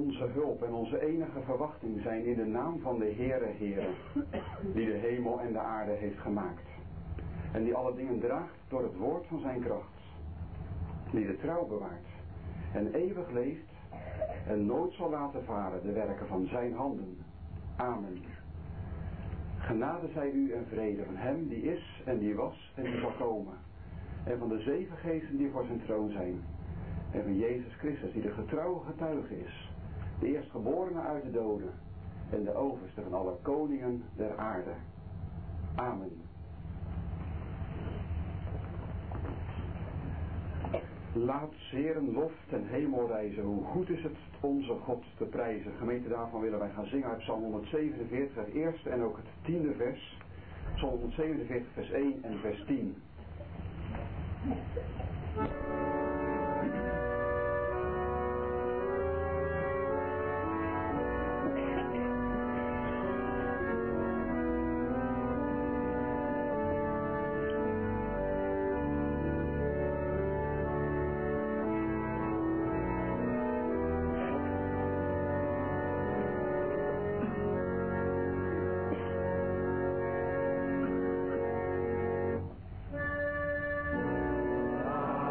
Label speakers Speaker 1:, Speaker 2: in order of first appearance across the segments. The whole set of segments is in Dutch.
Speaker 1: onze hulp en onze enige verwachting zijn in de naam van de Heere, die de hemel en de aarde heeft gemaakt. En die alle dingen draagt door het woord van zijn kracht. Die de trouw bewaart en eeuwig leeft en nooit zal laten varen de werken van zijn handen. Amen. Genade zij u en vrede van hem die is en die was en die zal komen. En van de 7 geesten die voor zijn troon zijn. En van Jezus Christus die de getrouwe getuige is. De eerstgeborene uit de doden. En de overste van alle koningen der aarde. Amen. Laat zeren lof ten hemel reizen. Hoe goed is het onze God te prijzen. Gemeente, daarvan willen wij gaan zingen uit Psalm 147, het eerste en ook het 10e vers. Psalm 147, vers 1 en vers 10.
Speaker 2: Ah.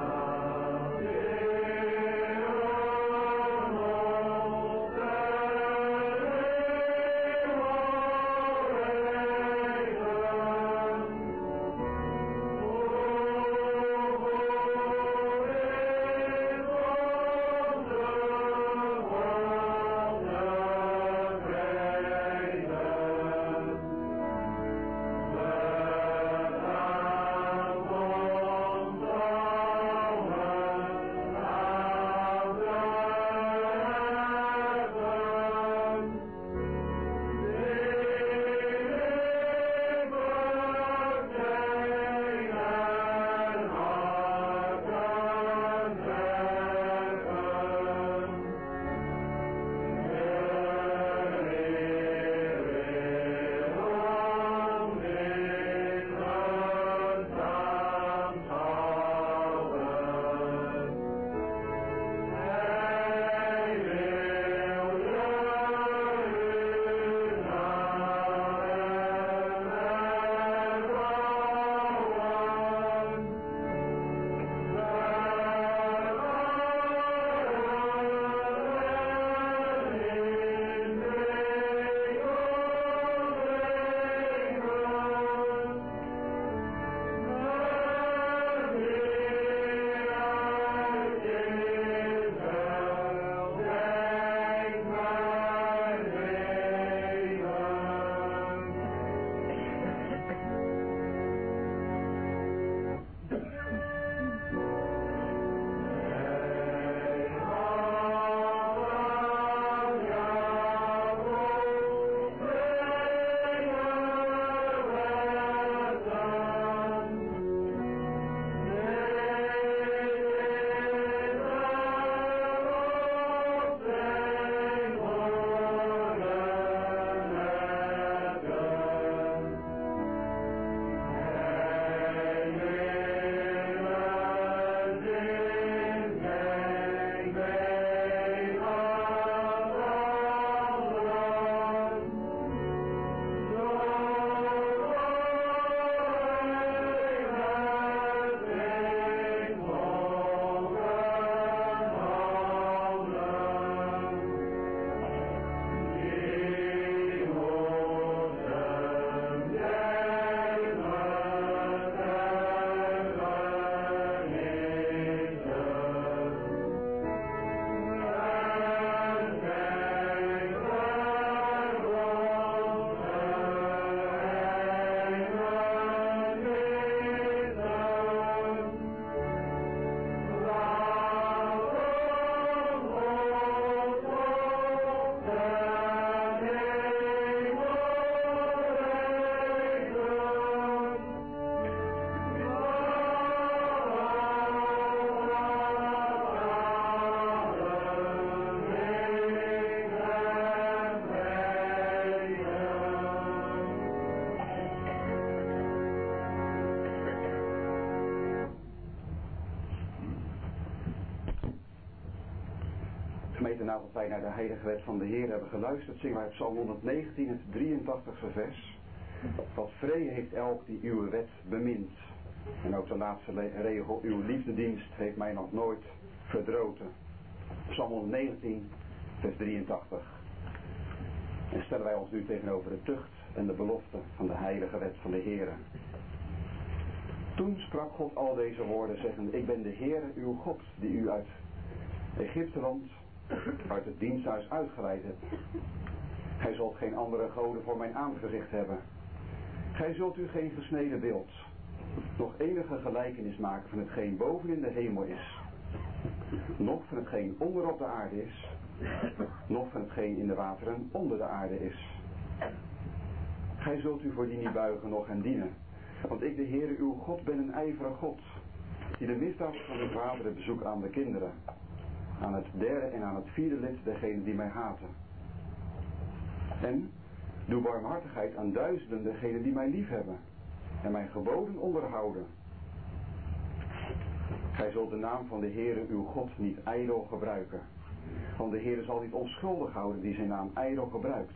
Speaker 1: Gemeente, nadat wij naar de heilige wet van de Heer hebben geluisterd, zingen wij Psalm 119, het 83e vers. Wat vrede heeft elk die uw wet bemint. En ook de laatste regel, uw liefdedienst heeft mij nog nooit verdroten. Psalm 119, vers 83. En stellen wij ons nu tegenover de tucht en de belofte van de heilige wet van de Heer. Toen sprak God al deze woorden, zeggende, ik ben de Heer uw God, die u uit Egypteland, uit het diensthuis uitgeleid hebt. Gij zult geen andere goden voor mijn aangezicht hebben. Gij zult u geen gesneden beeld, nog enige gelijkenis maken van hetgeen boven in de hemel is, noch van hetgeen onder op de aarde is, noch van hetgeen in de wateren onder de aarde is. Gij zult u voor die niet buigen, noch hen dienen. Want ik, de Heere uw God, ben een ijverige God, die de misdaad van de vaderen bezoekt aan de kinderen, aan het derde en aan het vierde lid degenen die mij haten. En doe barmhartigheid aan duizenden degenen die mij liefhebben en mijn geboden onderhouden. Gij zult de naam van de Heere uw God niet ijdel gebruiken, want de Heere zal niet onschuldig houden die zijn naam ijdel gebruikt.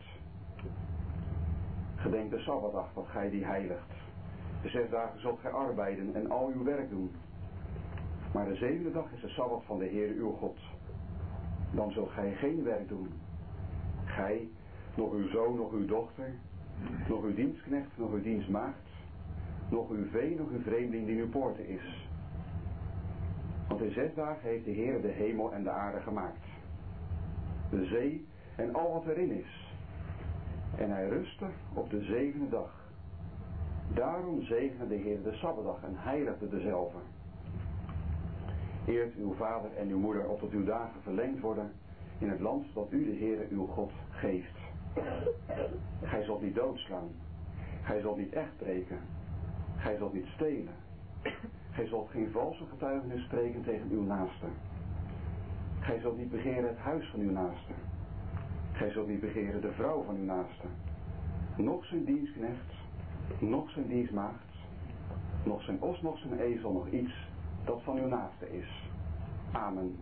Speaker 1: Gedenk de Sabbatdag, dat gij die heiligt. De 6 dagen zult gij arbeiden en al uw werk doen. Maar de 7e dag is de Sabbat van de Heere uw God. Dan zult gij geen werk doen. Gij, nog uw zoon, nog uw dochter, nog uw dienstknecht, nog uw dienstmaagd, nog uw vee, nog uw vreemdeling die in uw poorten is. Want in 6 dagen heeft de Heer de hemel en de aarde gemaakt, de zee en al wat erin is. En hij rustte op de 7e dag. Daarom zegende de Heer de Sabbatdag en heiligde dezelve. Eert uw vader en uw moeder, opdat uw dagen verlengd worden in het land dat u, de Heere uw God, geeft. Gij zult niet doodslaan. Gij zult niet echt spreken. Gij zult niet stelen. Gij zult geen valse getuigenis spreken tegen uw naaste. Gij zult niet begeren het huis van uw naaste. Gij zult niet begeren de vrouw van uw naaste. Noch zijn dienstknecht, noch zijn dienstmaagd, noch zijn os, noch zijn ezel, nog iets dat van uw naaste is. Amen.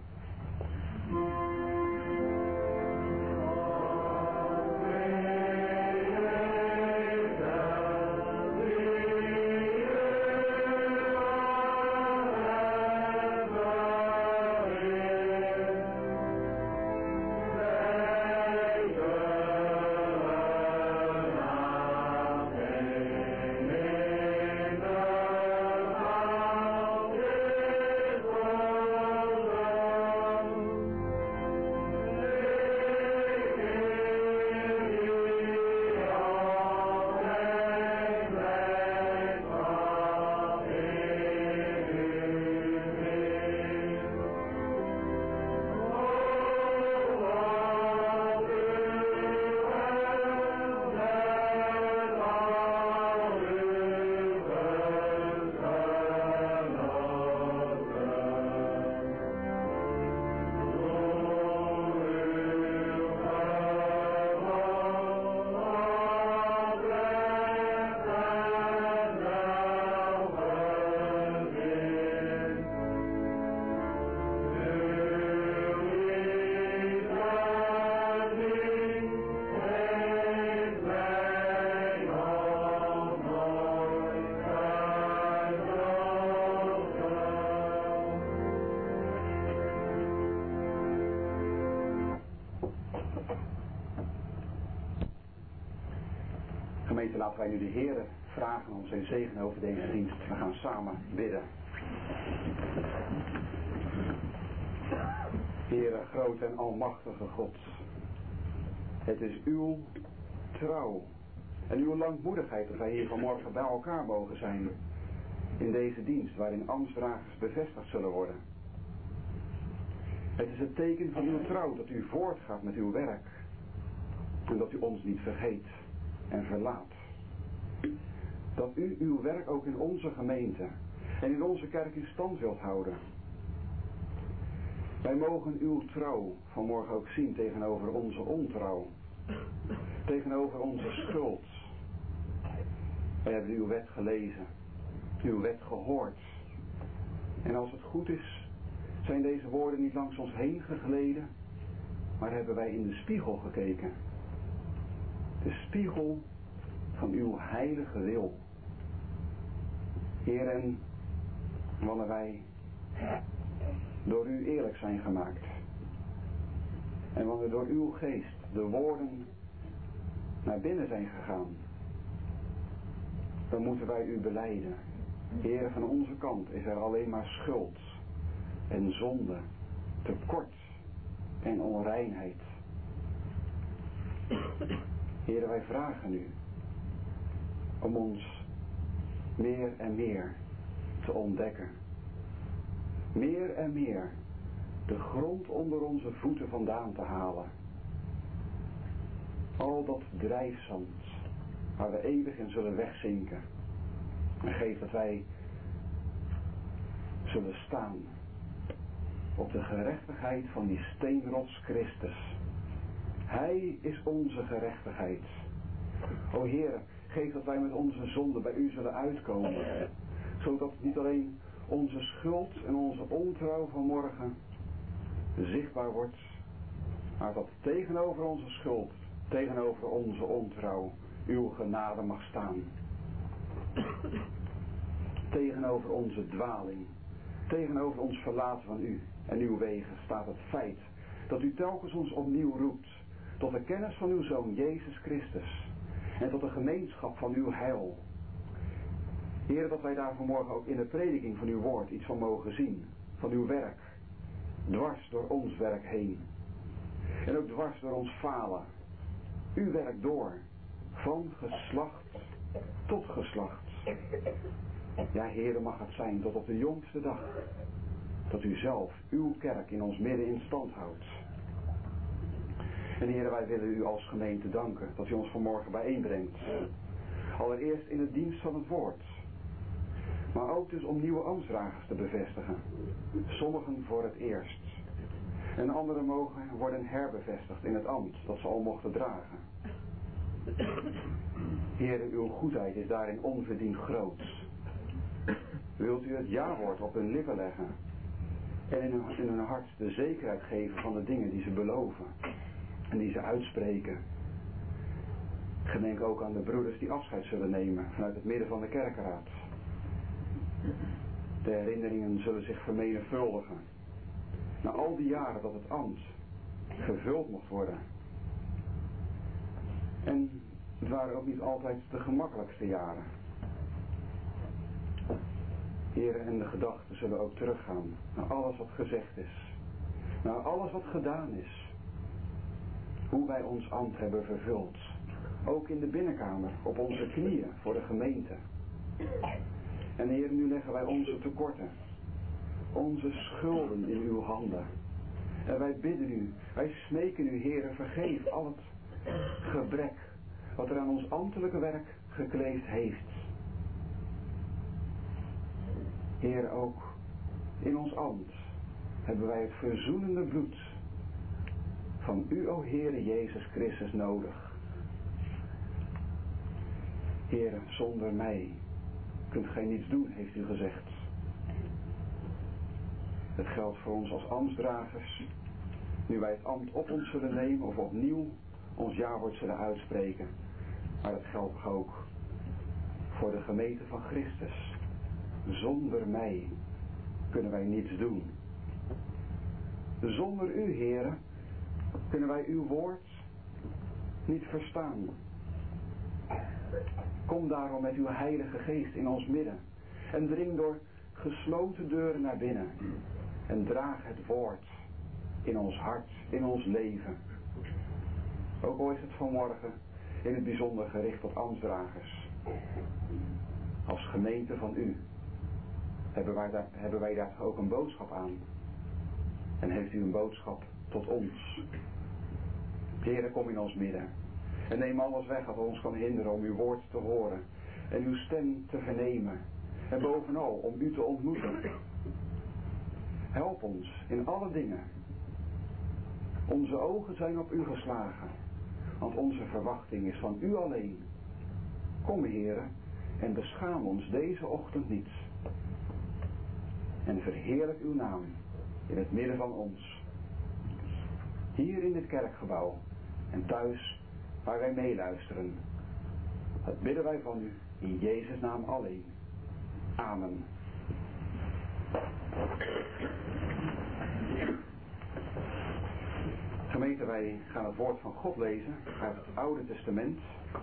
Speaker 1: Gemeente, laten wij nu de Heere vragen om zijn zegen over deze dienst. We gaan samen bidden. Heere, grote en almachtige God. Het is uw trouw en uw langmoedigheid dat wij hier vanmorgen bij elkaar mogen zijn. In deze dienst waarin ambtsdragers bevestigd zullen worden. Het is het teken van uw trouw dat u voortgaat met uw werk. En dat u ons niet vergeet en verlaat. Dat u uw werk ook in onze gemeente en in onze kerk in stand wilt houden. Wij mogen uw trouw vanmorgen ook zien tegenover onze ontrouw. Tegenover onze schuld. Wij hebben uw wet gelezen. Uw wet gehoord. En als het goed is, zijn deze woorden niet langs ons heen gegleden, maar hebben wij in de spiegel gekeken. De spiegel van uw heilige wil. Heer, en wanneer wij door u eerlijk zijn gemaakt. En wanneer door uw geest de woorden naar binnen zijn gegaan. Dan moeten wij u belijden. Heer, van onze kant is er alleen maar schuld en zonde, tekort en onreinheid. Heer, wij vragen u om ons meer en meer te ontdekken. Meer en meer de grond onder onze voeten vandaan te halen. Al dat drijfzand waar we eeuwig in zullen wegzinken. En geef dat wij zullen staan op de gerechtigheid van die steenrots Christus. Hij is onze gerechtigheid. O Heer, geef dat wij met onze zonde bij u zullen uitkomen. Zodat niet alleen onze schuld en onze ontrouw van morgen zichtbaar wordt. Maar dat tegenover onze schuld, tegenover onze ontrouw, uw genade mag staan. Tegenover onze dwaling, tegenover ons verlaten van u en uw wegen staat het feit dat u telkens ons opnieuw roept tot de kennis van uw Zoon Jezus Christus en tot de gemeenschap van uw heil. Heer, dat wij daar vanmorgen ook in de prediking van uw woord iets van mogen zien, van uw werk, dwars door ons werk heen. En ook dwars door ons falen. U werkt door, van geslacht tot geslacht. Ja, Heer, mag het zijn tot op de jongste dag, dat u zelf uw kerk in ons midden in stand houdt. En Heer, wij willen u als gemeente danken dat u ons vanmorgen bijeenbrengt. Allereerst in het dienst van het woord. Maar ook dus om nieuwe ambtsdragers te bevestigen. Sommigen voor het eerst. En anderen mogen worden herbevestigd in het ambt dat ze al mochten dragen. Heere, uw goedheid is daarin onverdiend groot. Wilt u het ja-woord op hun lippen leggen. En in hun hart de zekerheid geven van de dingen die ze beloven. En die ze uitspreken. Gedenk ook aan de broeders die afscheid zullen nemen vanuit het midden van de kerkenraad. De herinneringen zullen zich vermenigvuldigen. Na al die jaren dat het ambt gevuld mocht worden. En het waren ook niet altijd de gemakkelijkste jaren. Heren, en de gedachten zullen ook teruggaan naar alles wat gezegd is. Naar alles wat gedaan is. Hoe wij ons ambt hebben vervuld. Ook in de binnenkamer, op onze knieën voor de gemeente. En Heer, nu leggen wij onze tekorten, onze schulden in uw handen. En wij bidden u, wij smeken u, Heer, vergeef al het gebrek wat er aan ons ambtelijke werk gekleefd heeft. Heer, ook in ons ambt hebben wij het verzoenende bloed van u, o Heere Jezus Christus, nodig. Heer, zonder mij kunt gij niets doen, heeft u gezegd. Het geldt voor ons als ambtsdragers, nu wij het ambt op ons zullen nemen of opnieuw ons jawoord zullen uitspreken. Maar het geldt ook voor de gemeente van Christus. Zonder mij kunnen wij niets doen. Zonder u, Heere, kunnen wij uw woord niet verstaan. Kom daarom met uw heilige geest in ons midden en dring door gesloten deuren naar binnen en draag het woord in ons hart, in ons leven. Ook al is het vanmorgen in het bijzonder gericht tot ambtsdragers. Als gemeente van u hebben wij daar ook een boodschap aan. En heeft u een boodschap tot ons. Heere, kom in ons midden. En neem alles weg wat ons kan hinderen om uw woord te horen. En uw stem te vernemen. En bovenal om u te ontmoeten. Help ons in alle dingen. Onze ogen zijn op u geslagen. Want onze verwachting is van u alleen. Kom, Heere, en beschaam ons deze ochtend niet. En verheerlijk uw naam in het midden van ons. hier in dit kerkgebouw en thuis waar wij meeluisteren. Dat bidden wij van u in Jezus' naam alleen. Amen. Gemeente, wij gaan het woord van God lezen uit het Oude Testament.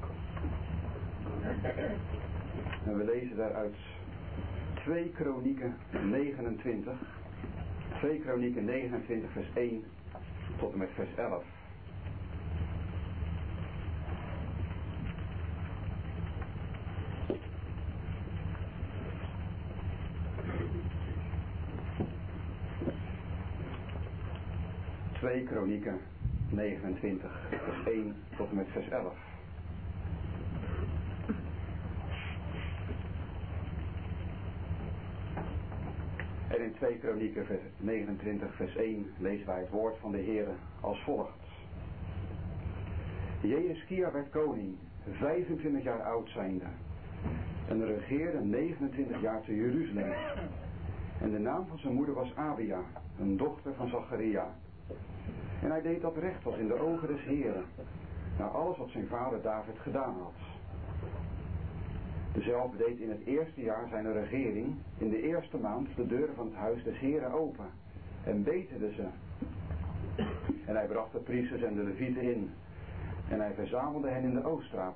Speaker 1: En we lezen daaruit 2 Kronieken 29. 2 Kronieken 29 vers 1 tot en met vers 11. Twee Kronieken 29 vers 1 tot en met vers 11. En in 2 Kronieken 29 vers 1 lezen wij het woord van de Heere als volgt. Jehezkia werd koning, 25 jaar oud zijnde, en regeerde 29 jaar te Jeruzalem. En de naam van zijn moeder was Abia, een dochter van Zacharia. En hij deed dat recht was in de ogen des Heeren, naar alles wat zijn vader David gedaan had. Dezelfde deed in het eerste jaar zijn regering, in de eerste maand, de deuren van het huis des Heeren open, en beterde ze. En hij bracht de priesters en de levieten in, en hij verzamelde hen in de Ooststraat.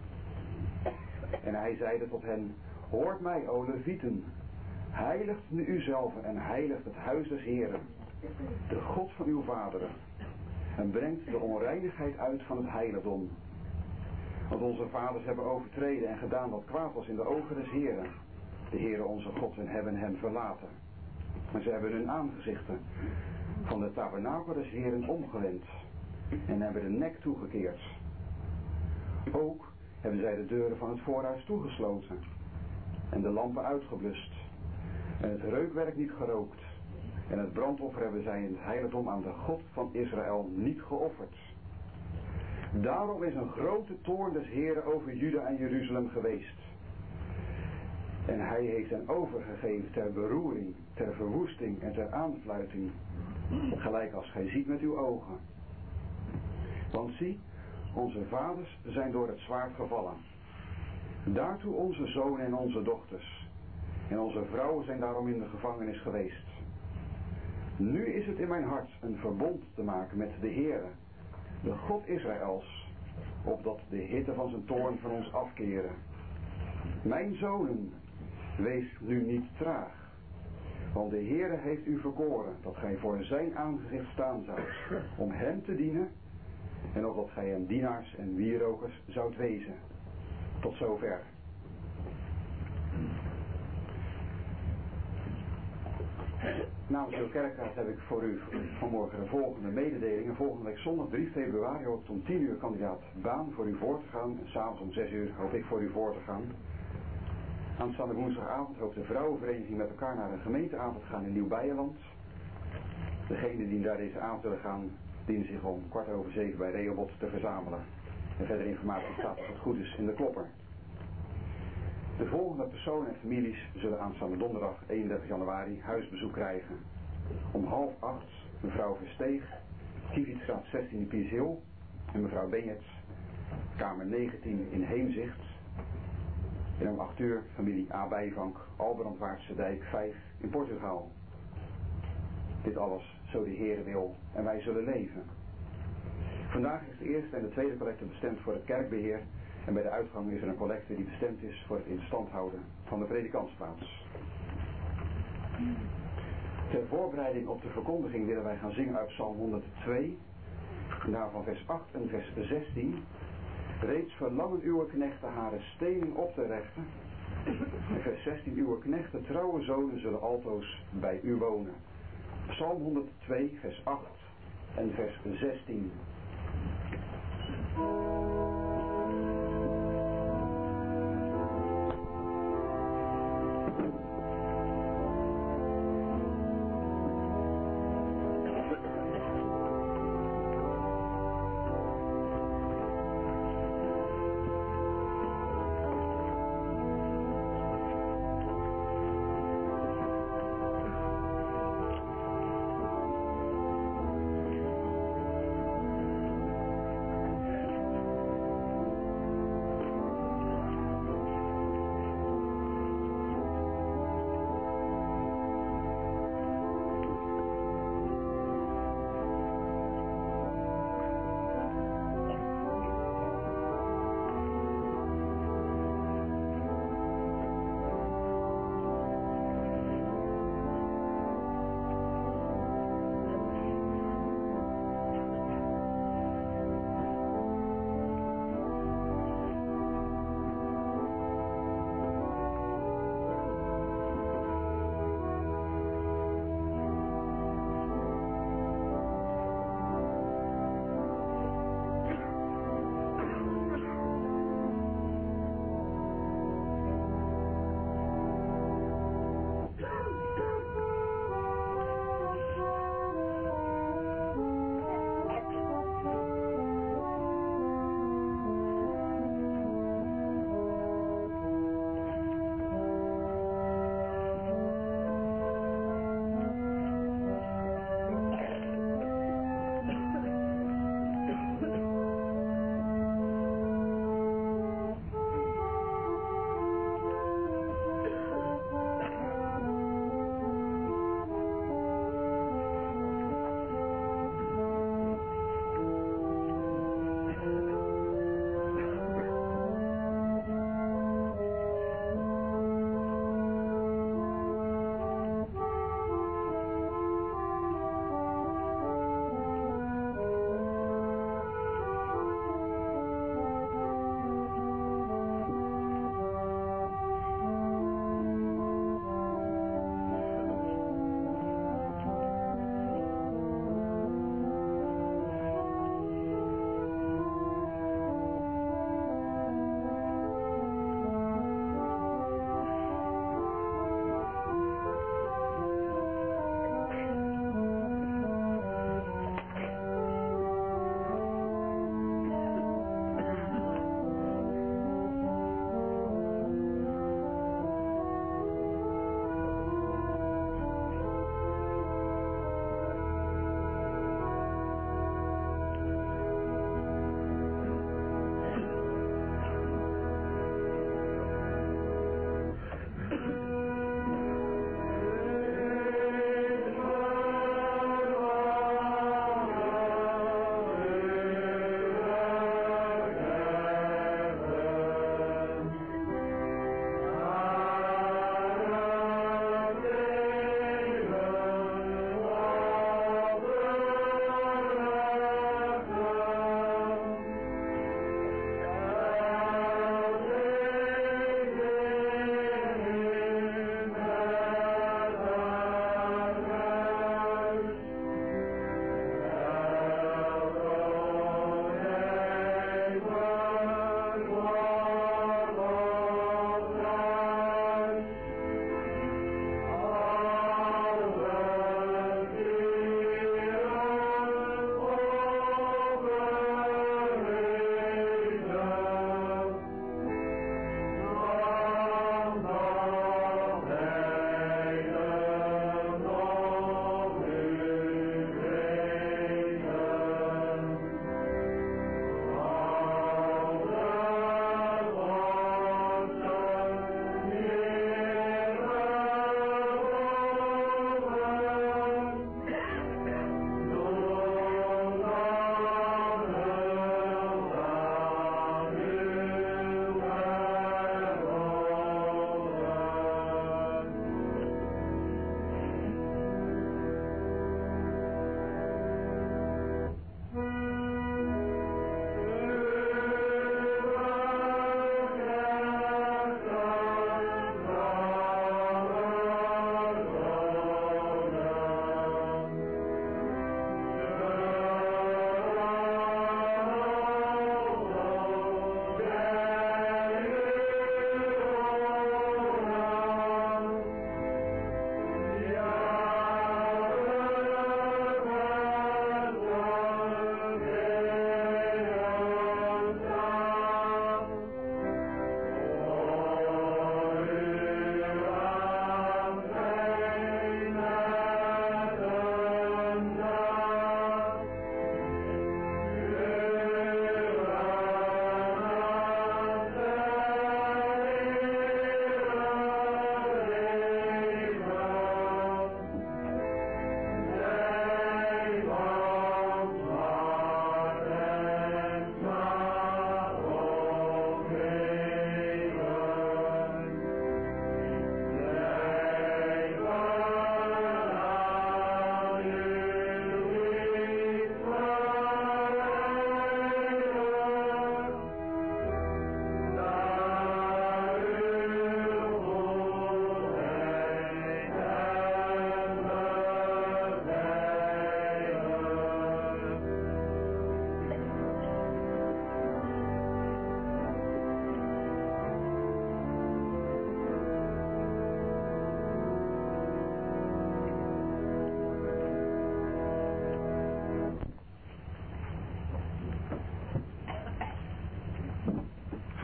Speaker 1: En hij zeide tot hen, hoort mij, o levieten, heiligt nu uzelf en heiligt het huis des Heeren, de God van uw vaderen, en brengt de onreinigheid uit van het heiligdom. Want onze vaders hebben overtreden en gedaan wat kwaad was in de ogen des Heeren, de Heere onze God, en hebben hem verlaten. En ze hebben hun aangezichten van de tabernakel des Heeren omgewend en hebben de nek toegekeerd. Ook hebben zij de deuren van het voorhuis toegesloten en de lampen uitgeblust en het reukwerk niet gerookt. En het brandoffer hebben zij in het heiligdom aan de God van Israël niet geofferd. Daarom is een grote toorn des Heeren over Juda en Jeruzalem geweest. En hij heeft hen overgegeven ter beroering, ter verwoesting en ter aanfluiting, gelijk als gij ziet met uw ogen. Want zie, onze vaders zijn door het zwaard gevallen. Daartoe onze zonen en onze dochters. En onze vrouwen zijn daarom in de gevangenis geweest. Nu is het in mijn hart een verbond te maken met de Heere, de God Israëls, opdat de hitte van zijn toorn van ons afkeren. Mijn zonen, wees nu niet traag, want de Heere heeft u verkoren, dat gij voor zijn aangezicht staan zoudt, om hem te dienen, en opdat gij hem dienaars en wierokers zoudt wezen. Tot zover. Namens uw kerkraad heb ik voor u vanmorgen de volgende mededelingen. Volgende week zondag 3 februari hoopt om 10 uur kandidaat baan voor u voor te gaan. En s'avonds om 6 uur hoop ik voor u voor te gaan. Aanstaande woensdagavond hoopt de vrouwenvereniging met elkaar naar een gemeenteavond gaan in Nieuw-Beierland. Degenen die daar deze avond willen gaan, dienen zich om 6:15 bij Rehoboth te verzamelen. En verdere informatie staat als het goed is in de klopper. De volgende personen en families zullen aanstaande donderdag 31 januari huisbezoek krijgen. Om 7:30 mevrouw Versteeg, Kievietstraat 16 in Pieshil, en mevrouw Benjets, kamer 19 in Heemzicht. En om 8 uur familie A. Bijvank, Albrandwaardse Dijk 5 in Portugal. Dit alles zo de Heere wil en wij zullen leven. Vandaag is de eerste en de tweede collecte bestemd voor het kerkbeheer. En bij de uitgang is er een collecte die bestemd is voor het in stand houden van de predikantsplaats. Ter voorbereiding op de verkondiging willen wij gaan zingen uit Psalm 102. En daarvan vers 8 en vers 16. Reeds verlangen uw knechten hare stenen op te rechten. En vers 16. Uw knechten trouwe zonen zullen altoos bij u wonen. Psalm 102 vers 8 en vers 16.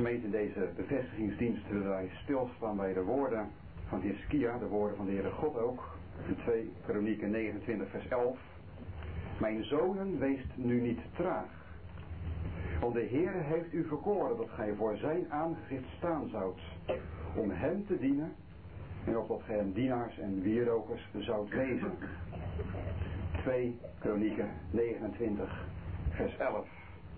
Speaker 1: Gemeente, in deze bevestigingsdienst willen wij stilstaan bij de woorden van Hiskia, de woorden van de Heere God ook. In 2 Kronieken 29 vers 11. Mijn zonen, weest nu niet traag. Want de Heere heeft u verkoren dat gij voor zijn aangezicht staan zoudt, om hem te dienen, en opdat gij hem dienaars en wierokers zoudt wezen. 2 Kronieken 29 vers 11.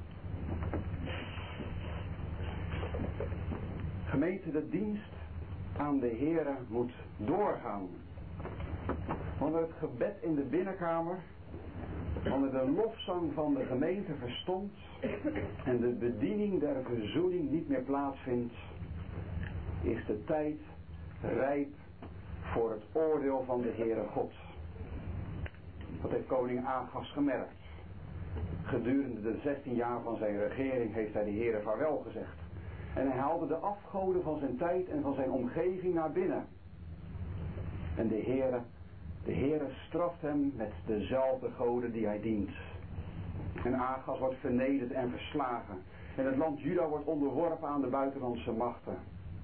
Speaker 1: Gemeente, de dienst aan de Heere moet doorgaan. Wanneer het gebed in de binnenkamer, wanneer de lofzang van de gemeente verstomt en de bediening der verzoening niet meer plaatsvindt, is de tijd rijp voor het oordeel van de Heere God. Dat heeft koning Agas gemerkt. Gedurende de 16 jaar van zijn regering heeft hij de Heere vaarwel gezegd. En hij haalde de afgoden van zijn tijd en van zijn omgeving naar binnen. En de Heere straft hem met dezelfde goden die hij dient. En Agas wordt vernederd en verslagen. En het land Juda wordt onderworpen aan de buitenlandse machten.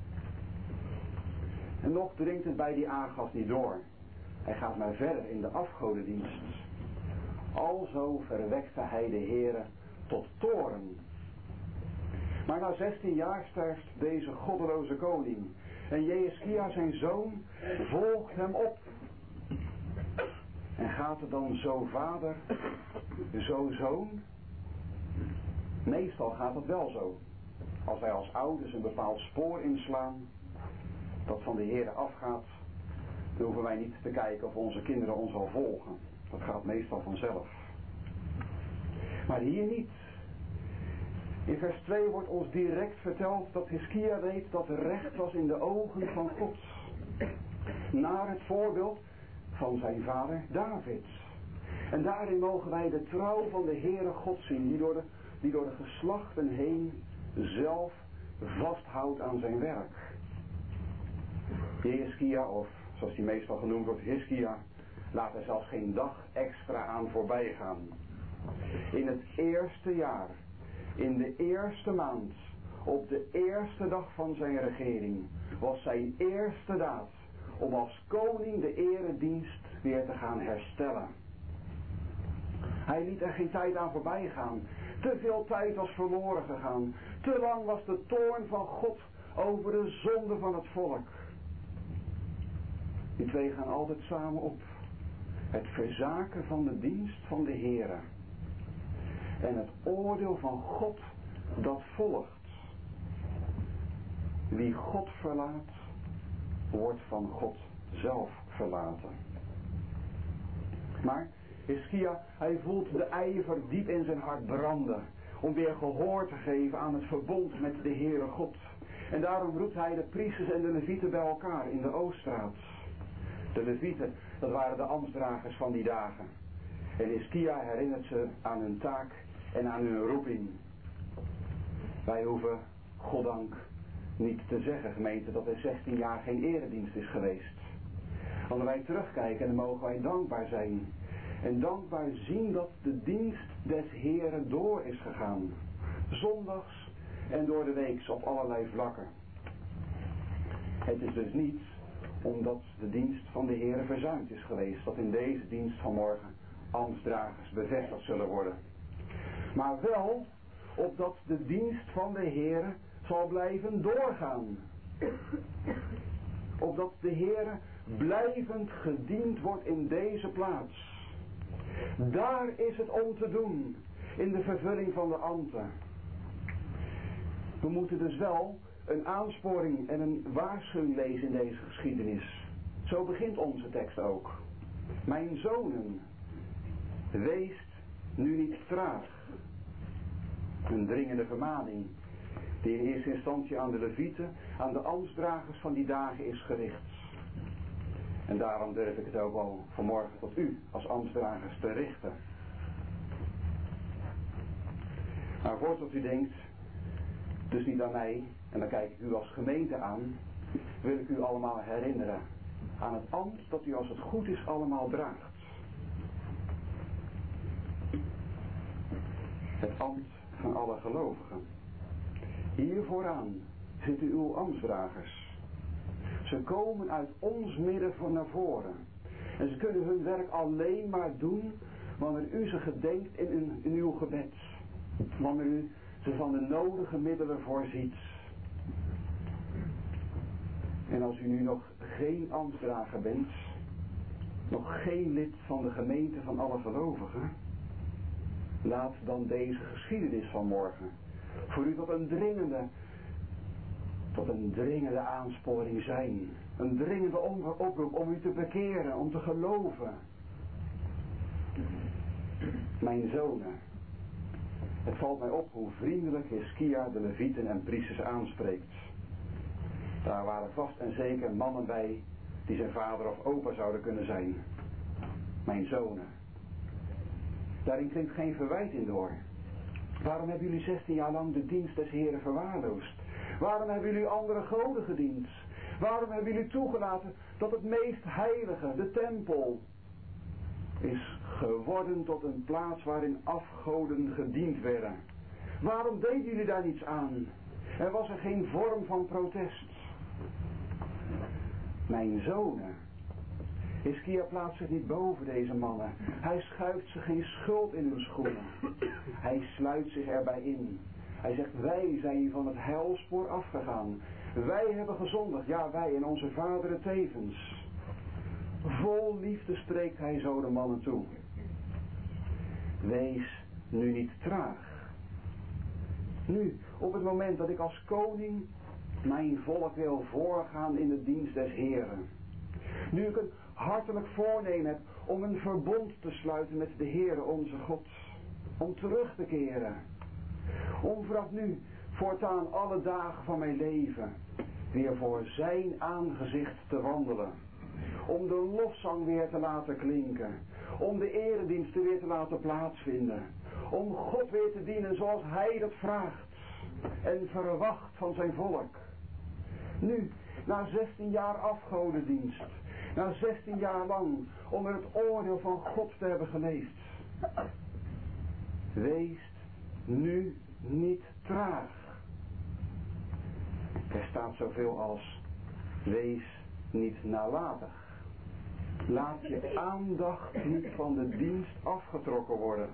Speaker 1: En nog dringt het bij die Agas niet door. Hij gaat maar verder in de afgodendienst. Alzo verwekte hij de Heere tot toorn. Maar na 16 jaar sterft deze goddeloze koning. En Jehiskia, zijn zoon, volgt hem op. En gaat het dan zo vader, zo zoon? Meestal gaat het wel zo. Als wij als ouders een bepaald spoor inslaan, dat van de Heere afgaat, dan hoeven wij niet te kijken of onze kinderen ons al volgen. Dat gaat meestal vanzelf. Maar hier niet. In vers 2 wordt ons direct verteld dat Hiskia weet dat recht was in de ogen van God. Naar het voorbeeld van zijn vader David. En daarin mogen wij de trouw van de Heere God zien, die door de geslachten heen zelf vasthoudt aan zijn werk. Jehiskia, of zoals die meestal genoemd wordt, Hiskia, laat er zelfs geen dag extra aan voorbij gaan. In het eerste jaar, in de eerste maand, op de eerste dag van zijn regering, was zijn eerste daad om als koning de eredienst weer te gaan herstellen. Hij liet er geen tijd aan voorbij gaan. Te veel tijd was verloren gegaan. Te lang was de toorn van God over de zonde van het volk. Die twee gaan altijd samen op. Het verzaken van de dienst van de Heere. En het oordeel van God dat volgt. Wie God verlaat, wordt van God zelf verlaten. Maar Hiskia, hij voelt de ijver diep in zijn hart branden, om weer gehoor te geven aan het verbond met de Heere God. En daarom roept hij de priesters en de levieten bij elkaar in de Ooststraat. De levieten, dat waren de ambtsdragers van die dagen. En Hiskia herinnert ze aan hun taak en aan hun roeping. Wij hoeven, goddank, niet te zeggen, gemeente, dat er 16 jaar geen eredienst is geweest. Wanneer wij terugkijken, dan mogen wij dankbaar zijn. En dankbaar zien dat de dienst des Heeren door is gegaan. Zondags en door de weeks op allerlei vlakken. Het is dus niet omdat de dienst van de Heere verzuimd is geweest, dat in deze dienst vanmorgen ambtsdragers bevestigd zullen worden. Maar wel opdat de dienst van de Heere zal blijven doorgaan. Opdat de Heere blijvend gediend wordt in deze plaats. Daar is het om te doen, in de vervulling van de ambten. We moeten dus wel een aansporing en een waarschuwing lezen in deze geschiedenis. Zo begint onze tekst ook. Mijn zonen, weest nu niet traag. Een dringende vermaning die in eerste instantie aan de levieten, aan de ambtsdragers van die dagen is gericht. En daarom durf ik het ook al vanmorgen tot u als ambtsdragers te richten. Maar voordat u denkt, dus niet aan mij, en dan kijk ik u als gemeente aan, wil ik u allemaal herinneren aan het ambt dat u als het goed is allemaal draagt. Het ambt van alle gelovigen. Hier vooraan zitten uw ambtsdragers. Ze komen uit ons midden van naar voren. En ze kunnen hun werk alleen maar doen wanneer u ze gedenkt in uw gebed. Wanneer u ze van de nodige middelen voorziet. En als u nu nog geen ambtsdrager bent, nog geen lid van de gemeente van alle gelovigen, laat dan deze geschiedenis van morgen voor u tot een dringende aansporing zijn. Een dringende oproep om u te bekeren, om te geloven. Mijn zonen, het valt mij op hoe vriendelijk Hiskia de levieten en priesters aanspreekt. Daar waren vast en zeker mannen bij die zijn vader of opa zouden kunnen zijn. Mijn zonen. Daarin klinkt geen verwijt in door. Waarom hebben jullie 16 jaar lang de dienst des Heren verwaarloosd? Waarom hebben jullie andere goden gediend? Waarom hebben jullie toegelaten dat het meest heilige, de tempel, is geworden tot een plaats waarin afgoden gediend werden? Waarom deden jullie daar niets aan? Er was er geen vorm van protest. Mijn zonen. Hiskia plaatst zich niet boven deze mannen. Hij schuift ze geen schuld in hun schoenen. Hij sluit zich erbij in. Hij zegt, wij zijn hier van het heilspoor afgegaan. Wij hebben gezondigd. Ja, wij en onze vaderen tevens. Vol liefde spreekt hij zo de mannen toe. Wees nu niet traag. Nu, op het moment dat ik als koning mijn volk wil voorgaan in de dienst des Heren. Nu ik een hartelijk voornemen heb om een verbond te sluiten met de Heere onze God. Om terug te keren. Om vanaf nu voortaan alle dagen van mijn leven weer voor zijn aangezicht te wandelen. Om de lofzang weer te laten klinken. Om de erediensten weer te laten plaatsvinden. Om God weer te dienen zoals hij dat vraagt. En verwacht van zijn volk. Nu, na 16 jaar afgodendienst. Na 16 jaar lang onder het oordeel van God te hebben geleefd. Wees nu niet traag. Er staat zoveel als wees niet nalatig. Laat je aandacht niet van de dienst afgetrokken worden.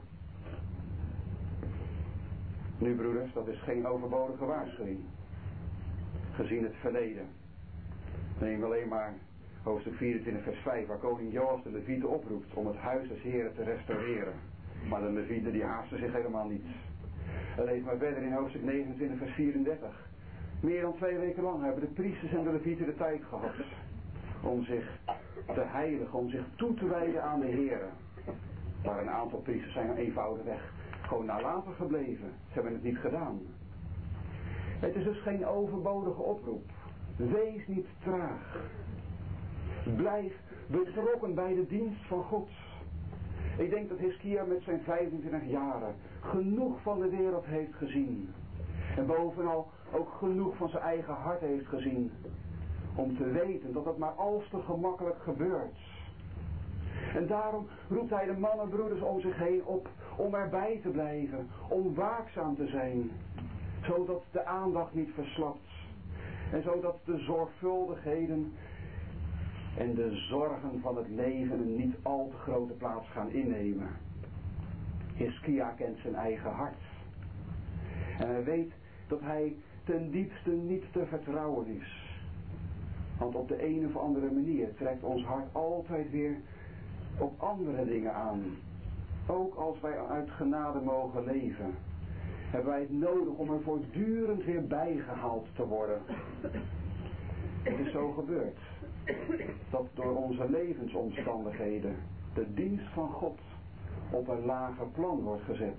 Speaker 1: Nu broeders, dat is geen overbodige waarschuwing. Gezien het verleden. Neem alleen maar hoofdstuk 24 vers 5 waar koning Joas de levieten oproept om het huis des Heren te restaureren. Maar de levieten die haasten zich helemaal niet. En lees maar verder in hoofdstuk 29 vers 34. Meer dan 2 weken lang hebben de priesters en de levieten de tijd gehad om zich te heiligen, om zich toe te wijden aan de Heren. Maar een aantal priesters zijn eenvoudigweg gewoon nalatig gebleven. Ze hebben het niet gedaan. Het is dus geen overbodige oproep. Wees niet traag. Blijf betrokken bij de dienst van God. Ik denk dat Hiskia met zijn 25 jaren genoeg van de wereld heeft gezien. En bovenal ook genoeg van zijn eigen hart heeft gezien. Om te weten dat het maar als te gemakkelijk gebeurt. En daarom roept hij de mannenbroeders om zich heen op om erbij te blijven. Om waakzaam te zijn. Zodat de aandacht niet verslapt. En zodat de zorgvuldigheden en de zorgen van het leven een niet al te grote plaats gaan innemen. Hiskia kent zijn eigen hart. En hij weet dat hij ten diepste niet te vertrouwen is. Want op de een of andere manier trekt ons hart altijd weer op andere dingen aan. Ook als wij uit genade mogen leven, hebben wij het nodig om er voortdurend weer bijgehaald te worden. Het is zo gebeurd dat door onze levensomstandigheden de dienst van God op een lager plan wordt gezet.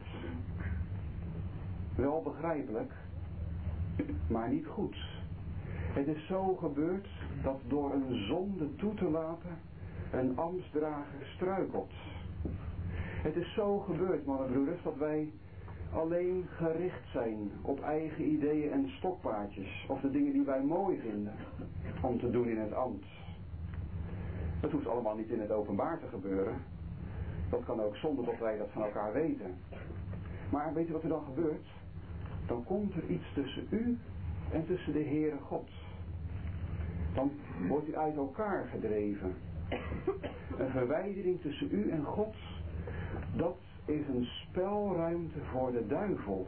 Speaker 1: Wel begrijpelijk, maar niet goed. Het is zo gebeurd dat door een zonde toe te laten een ambtsdrager struikelt. Het is zo gebeurd, mannenbroeders, dat wij alleen gericht zijn op eigen ideeën en stokpaardjes of de dingen die wij mooi vinden om te doen in het ambt. Het hoeft allemaal niet in het openbaar te gebeuren. Dat kan ook zonder dat wij dat van elkaar weten. Maar weet je wat er dan gebeurt? dan komt er iets tussen u en tussen de Heere God. Dan wordt u uit elkaar gedreven. Een verwijdering tussen u en God, dat is een spelruimte voor de duivel.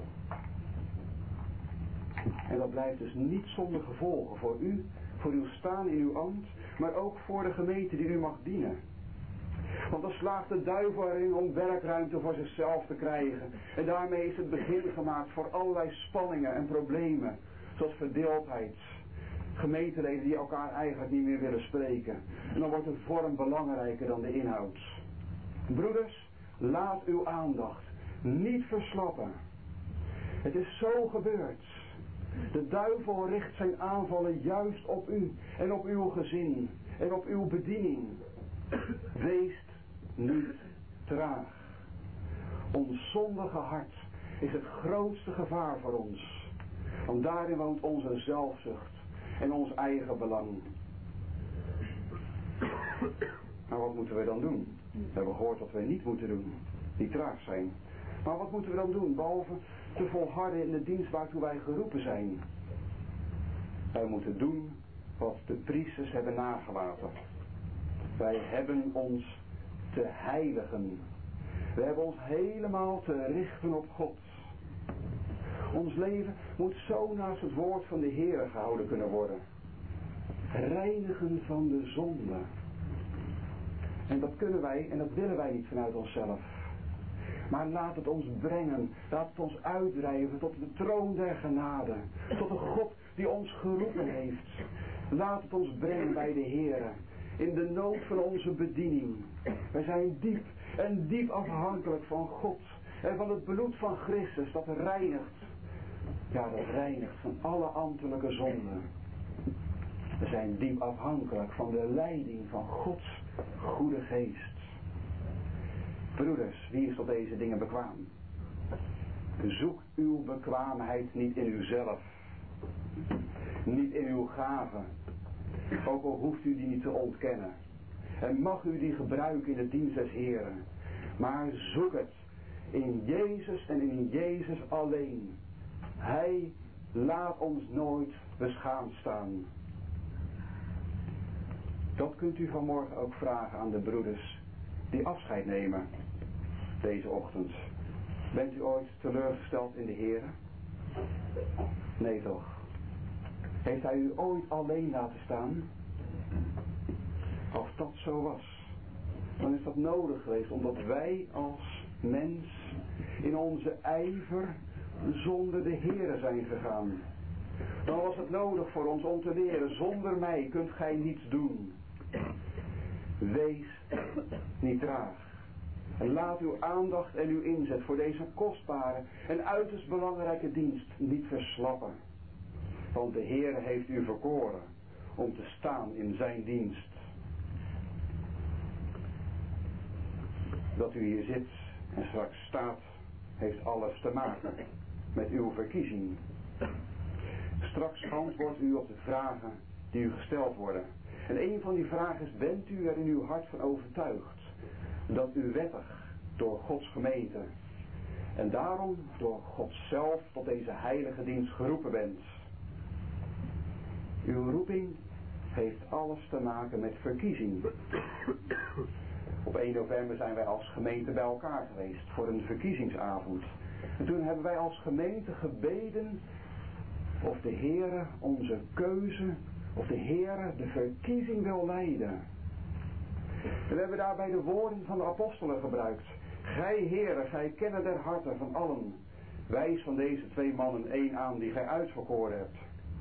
Speaker 1: En dat blijft dus niet zonder gevolgen voor u, voor uw staan in uw ambt, maar ook voor de gemeente die u mag dienen. Want dan slaagt de duivel erin om werkruimte voor zichzelf te krijgen. En daarmee is het begin gemaakt voor allerlei spanningen en problemen. Zoals verdeeldheid. Gemeenteleden die elkaar eigenlijk niet meer willen spreken. En dan wordt de vorm belangrijker dan de inhoud. Broeders, laat uw aandacht niet verslappen. Het is zo gebeurd. De duivel richt zijn aanvallen juist op u en op uw gezin en op uw bediening. Wees niet traag. Ons zondige hart is het grootste gevaar voor ons. Want daarin woont onze zelfzucht en ons eigen belang. Maar wat moeten we dan doen? We hebben gehoord wat we niet moeten doen. Niet traag zijn. Maar wat moeten we dan doen? Behalve te volharden in de dienst waartoe wij geroepen zijn. Wij moeten doen wat de priesters hebben nagelaten. Wij hebben ons te heiligen. We hebben ons helemaal te richten op God. Ons leven moet zo naast het woord van de Heer gehouden kunnen worden. Reinigen van de zonde. En dat kunnen wij en dat willen wij niet vanuit onszelf. Maar laat het ons brengen, laat het ons uitdrijven tot de troon der genade. Tot de God die ons geroepen heeft. Laat het ons brengen bij de Heer. In de nood van onze bediening. Wij zijn diep en diep afhankelijk van God. En van het bloed van Christus dat reinigt. Ja, dat reinigt van alle ambtelijke zonden. We zijn diep afhankelijk van de leiding van Gods goede geest. Broeders, wie is tot deze dingen bekwaam? Zoek uw bekwaamheid niet in uzelf. Niet in uw gaven. Ook al hoeft u die niet te ontkennen. En mag u die gebruiken in de dienst des Heren. Maar zoek het in Jezus en in Jezus alleen. Hij laat ons nooit beschaamd staan. Dat kunt u vanmorgen ook vragen aan de broeders die afscheid nemen deze ochtend. Bent u ooit teleurgesteld in de Heer? Nee toch? Heeft hij u ooit alleen laten staan? Als dat zo was, dan is dat nodig geweest omdat wij als mens in onze ijver zonder de Heere zijn gegaan. Dan was het nodig voor ons om te leren, zonder mij kunt gij niets doen. Wees niet traag. En laat uw aandacht en uw inzet voor deze kostbare en uiterst belangrijke dienst niet verslappen. Want de Heere heeft u verkoren om te staan in zijn dienst. Dat u hier zit en straks staat, heeft alles te maken met uw verkiezing. Straks antwoordt u op de vragen die u gesteld worden. En een van die vragen is, bent u er in uw hart van overtuigd dat u wettig door Gods gemeente en daarom door God zelf tot deze heilige dienst geroepen bent? Uw roeping heeft alles te maken met verkiezing. Op 1 november zijn wij als gemeente bij elkaar geweest voor een verkiezingsavond. En toen hebben wij als gemeente gebeden of de Heere onze keuze, of de Heere de verkiezing wil leiden. En we hebben daarbij de woorden van de apostelen gebruikt. Gij Heere, gij kenner der harten van allen. Wijs van deze 2 mannen 1 aan die gij uitverkoren hebt.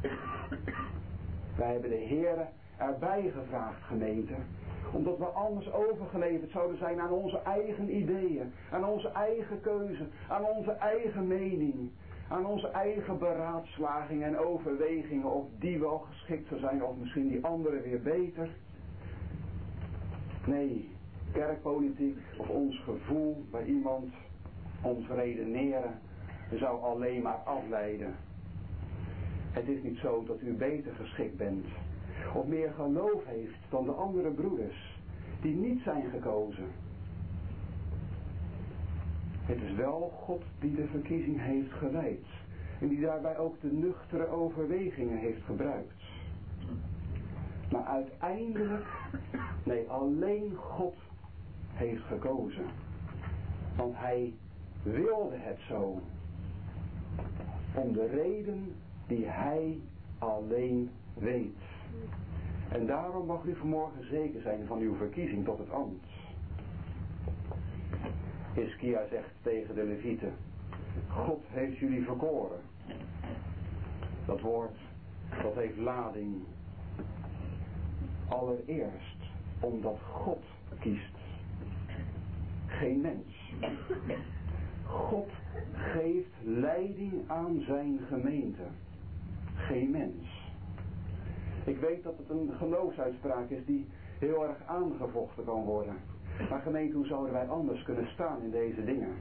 Speaker 1: Wij hebben de Heere erbij gevraagd, gemeente. Omdat we anders overgeleverd zouden zijn aan onze eigen ideeën. Aan onze eigen keuze. Aan onze eigen mening. Aan onze eigen beraadslagingen en overwegingen. Of die wel geschikt zou zijn of misschien die andere weer beter. Nee, kerkpolitiek of ons gevoel bij iemand, ons redeneren, zou alleen maar afleiden. Het is niet zo dat u beter geschikt bent of meer geloof heeft dan de andere broeders die niet zijn gekozen. Het is wel God die de verkiezing heeft geleid. En die daarbij ook de nuchtere overwegingen heeft gebruikt. Maar uiteindelijk, nee, alleen God heeft gekozen. Want hij wilde het zo. Om de reden die hij alleen weet. En daarom mag u vanmorgen zeker zijn van uw verkiezing tot het ambt. Hiskia zegt tegen de Levieten: God heeft jullie verkoren. Dat woord, dat heeft lading. Allereerst omdat God kiest. Geen mens. God geeft leiding aan zijn gemeente. Geen mens. Ik weet dat het een geloofsuitspraak is die heel erg aangevochten kan worden. Maar gemeente, hoe zouden wij anders kunnen staan in deze dingen?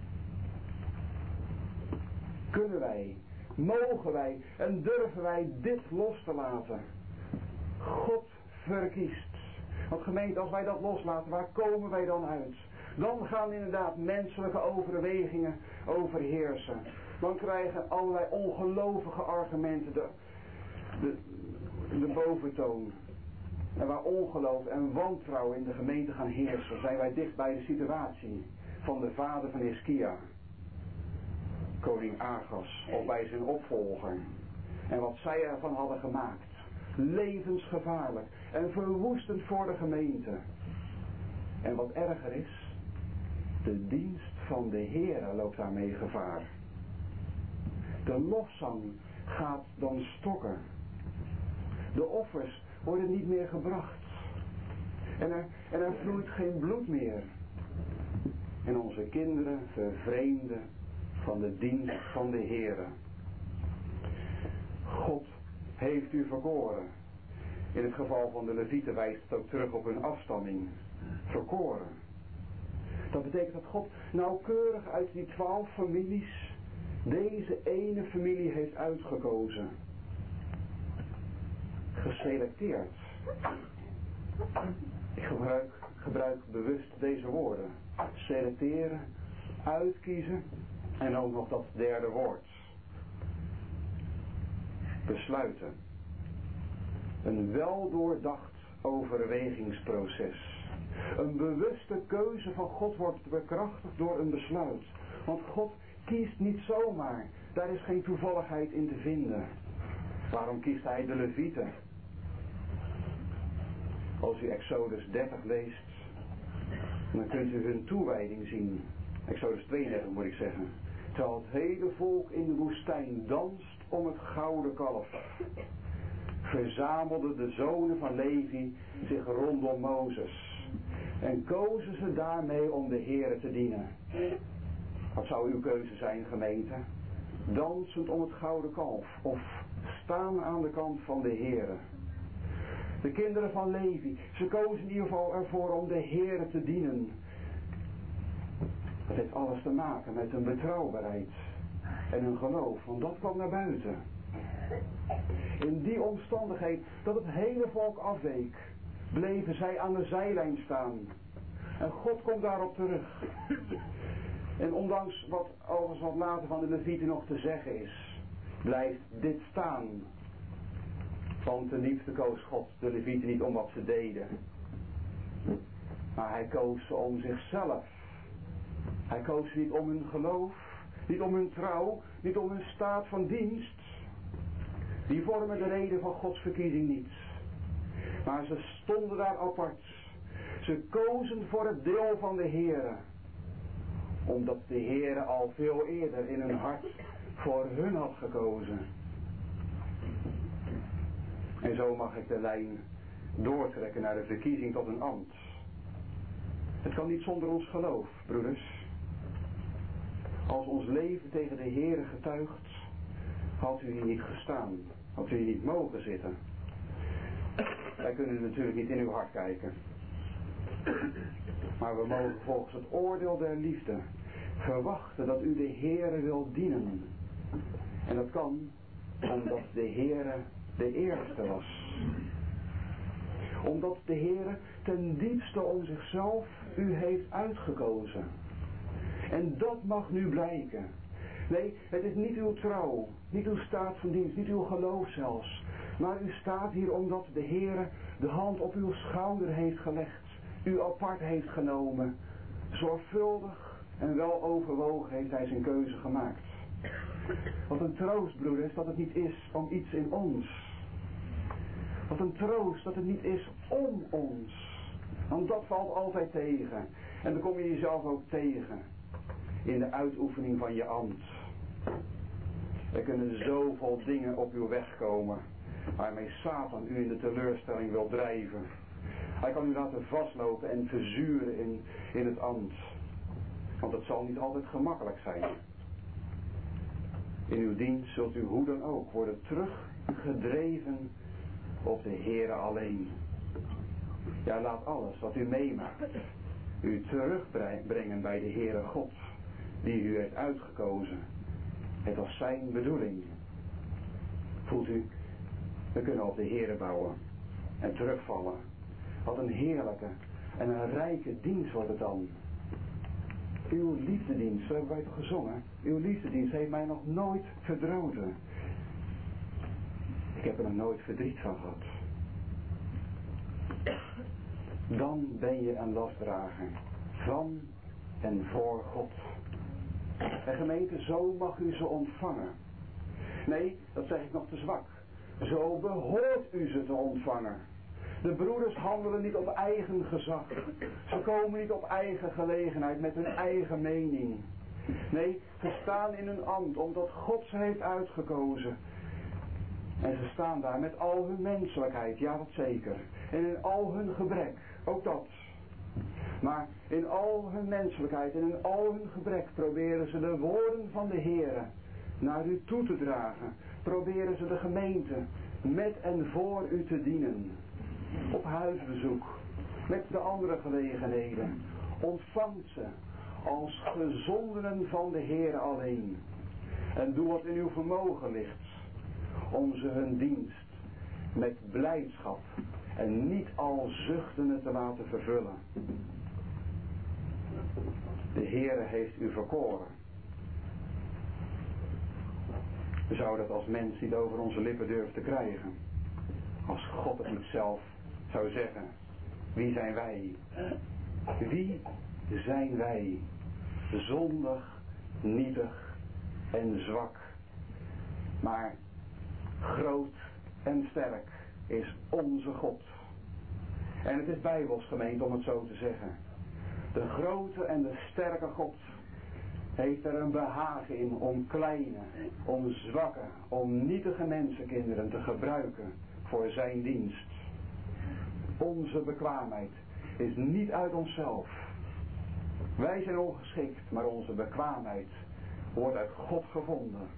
Speaker 1: Kunnen wij, mogen wij en durven wij dit los te laten? God verkiest. Want gemeente, als wij dat loslaten, waar komen wij dan uit? Dan gaan inderdaad menselijke overwegingen overheersen. Dan krijgen allerlei ongelovige argumenten de boventoon. En waar ongeloof en wantrouwen in de gemeente gaan heersen, zijn wij dicht bij de situatie van de vader van Hiskia, koning Agas, of bij zijn opvolger. En wat zij ervan hadden gemaakt. Levensgevaarlijk en verwoestend voor de gemeente. En wat erger is, de dienst van de Heere loopt daarmee gevaar. De lofzang gaat dan stokken. De offers worden niet meer gebracht. En er vloeit geen bloed meer. En onze kinderen vervreemden van de dienst van de Heere. God heeft u verkoren. In het geval van de Levieten wijst het ook terug op hun afstamming. Verkoren. Dat betekent dat God nauwkeurig uit die 12 families deze ene familie heeft uitgekozen. Geselecteerd. Ik gebruik bewust deze woorden. Selecteren, uitkiezen en ook nog dat derde woord. Besluiten. Een weldoordacht overwegingsproces. Een bewuste keuze van God wordt bekrachtigd door een besluit. Want God kiest niet zomaar. Daar is geen toevalligheid in te vinden. Waarom kiest hij de Levieten? Als u Exodus 30 leest, dan kunt u hun toewijding zien. Exodus 32 moet ik zeggen. Terwijl het hele volk in de woestijn danst om het gouden kalf, verzamelden de zonen van Levi zich rondom Mozes. En kozen ze daarmee om de Heere te dienen. Wat zou uw keuze zijn, gemeente? Dansend om het gouden kalf of staan aan de kant van de Heere? De kinderen van Levi, ze kozen in ieder geval ervoor om de Heere te dienen. Dat heeft alles te maken met hun betrouwbaarheid en hun geloof, want dat kwam naar buiten. In die omstandigheid dat het hele volk afweek, bleven zij aan de zijlijn staan. En God komt daarop terug. En ondanks wat overigens wat later van de Levieten nog te zeggen is, blijft dit staan. Want ten diepste koos God de Levieten niet om wat ze deden. Maar hij koos ze om zichzelf. Hij koos ze niet om hun geloof, niet om hun trouw, niet om hun staat van dienst. Die vormen de reden van Gods verkiezing niet. Maar ze stonden daar apart. Ze kozen voor het deel van de Heere. Omdat de Heere al veel eerder in hun hart voor hun had gekozen. En zo mag ik de lijn doortrekken naar de verkiezing tot een ambt. Het kan niet zonder ons geloof, broeders. Als ons leven tegen de Heere getuigt, had u hier niet gestaan. Had u hier niet mogen zitten. Wij kunnen natuurlijk niet in uw hart kijken. Maar we mogen volgens het oordeel der liefde verwachten dat u de Heere wil dienen. En dat kan omdat de Heere de eerste was. Omdat de Heere ten diepste om zichzelf u heeft uitgekozen. En dat mag nu blijken. Nee, het is niet uw trouw, niet uw staat van dienst, niet uw geloof zelfs. Maar u staat hier omdat de Heere de hand op uw schouder heeft gelegd. U apart heeft genomen. Zorgvuldig en wel overwogen heeft hij zijn keuze gemaakt. Wat een troost, broeders, dat het niet is om iets in ons. Wat een troost dat het niet is om ons. Want dat valt altijd tegen. En dan kom je jezelf ook tegen. In de uitoefening van je ambt. Er kunnen zoveel dingen op uw weg komen. Waarmee Satan u in de teleurstelling wil drijven. Hij kan u laten vastlopen en verzuren in het ambt. Want het zal niet altijd gemakkelijk zijn. In uw dienst zult u hoe dan ook worden teruggedreven op de Heere alleen. Ja, laat alles wat u meemaakt u terugbrengen bij de Heere God, die u heeft uitgekozen. Het was zijn bedoeling. Voelt u, we kunnen op de Heere bouwen en terugvallen. Wat een heerlijke en een rijke dienst wordt het dan. Uw liefdedienst, zo hebben wij toch gezongen. Uw liefdedienst heeft mij nog nooit verdroten. Ik heb er nog nooit verdriet van gehad. Dan ben je een lastdrager van en voor God. En gemeente, zo mag u ze ontvangen. Nee, dat zeg ik nog te zwak. Zo behoort u ze te ontvangen. De broeders handelen niet op eigen gezag. Ze komen niet op eigen gelegenheid met hun eigen mening. Nee, ze staan in hun ambt omdat God ze heeft uitgekozen. En ze staan daar met al hun menselijkheid, ja dat zeker. En in al hun gebrek, ook dat. Maar in al hun menselijkheid en in al hun gebrek proberen ze de woorden van de Heere naar u toe te dragen. Proberen ze de gemeente met en voor u te dienen. Op huisbezoek, met de andere gelegenheden. Ontvangt ze als gezondenen van de Heere alleen. En doe wat in uw vermogen ligt. Om ze hun dienst met blijdschap en niet al zuchtende te laten vervullen. De Heere heeft u verkoren. We zouden dat als mens niet over onze lippen durven te krijgen. Als God het niet zelf zou zeggen. Wie zijn wij? Wie zijn wij? Zondig, nietig en zwak. Maar groot en sterk is onze God. En het is bijbels, gemeente, om het zo te zeggen. De grote en de sterke God heeft er een behagen in om kleine, om zwakke, om nietige mensenkinderen te gebruiken voor zijn dienst. Onze bekwaamheid is niet uit onszelf. Wij zijn ongeschikt, maar onze bekwaamheid wordt uit God gevonden.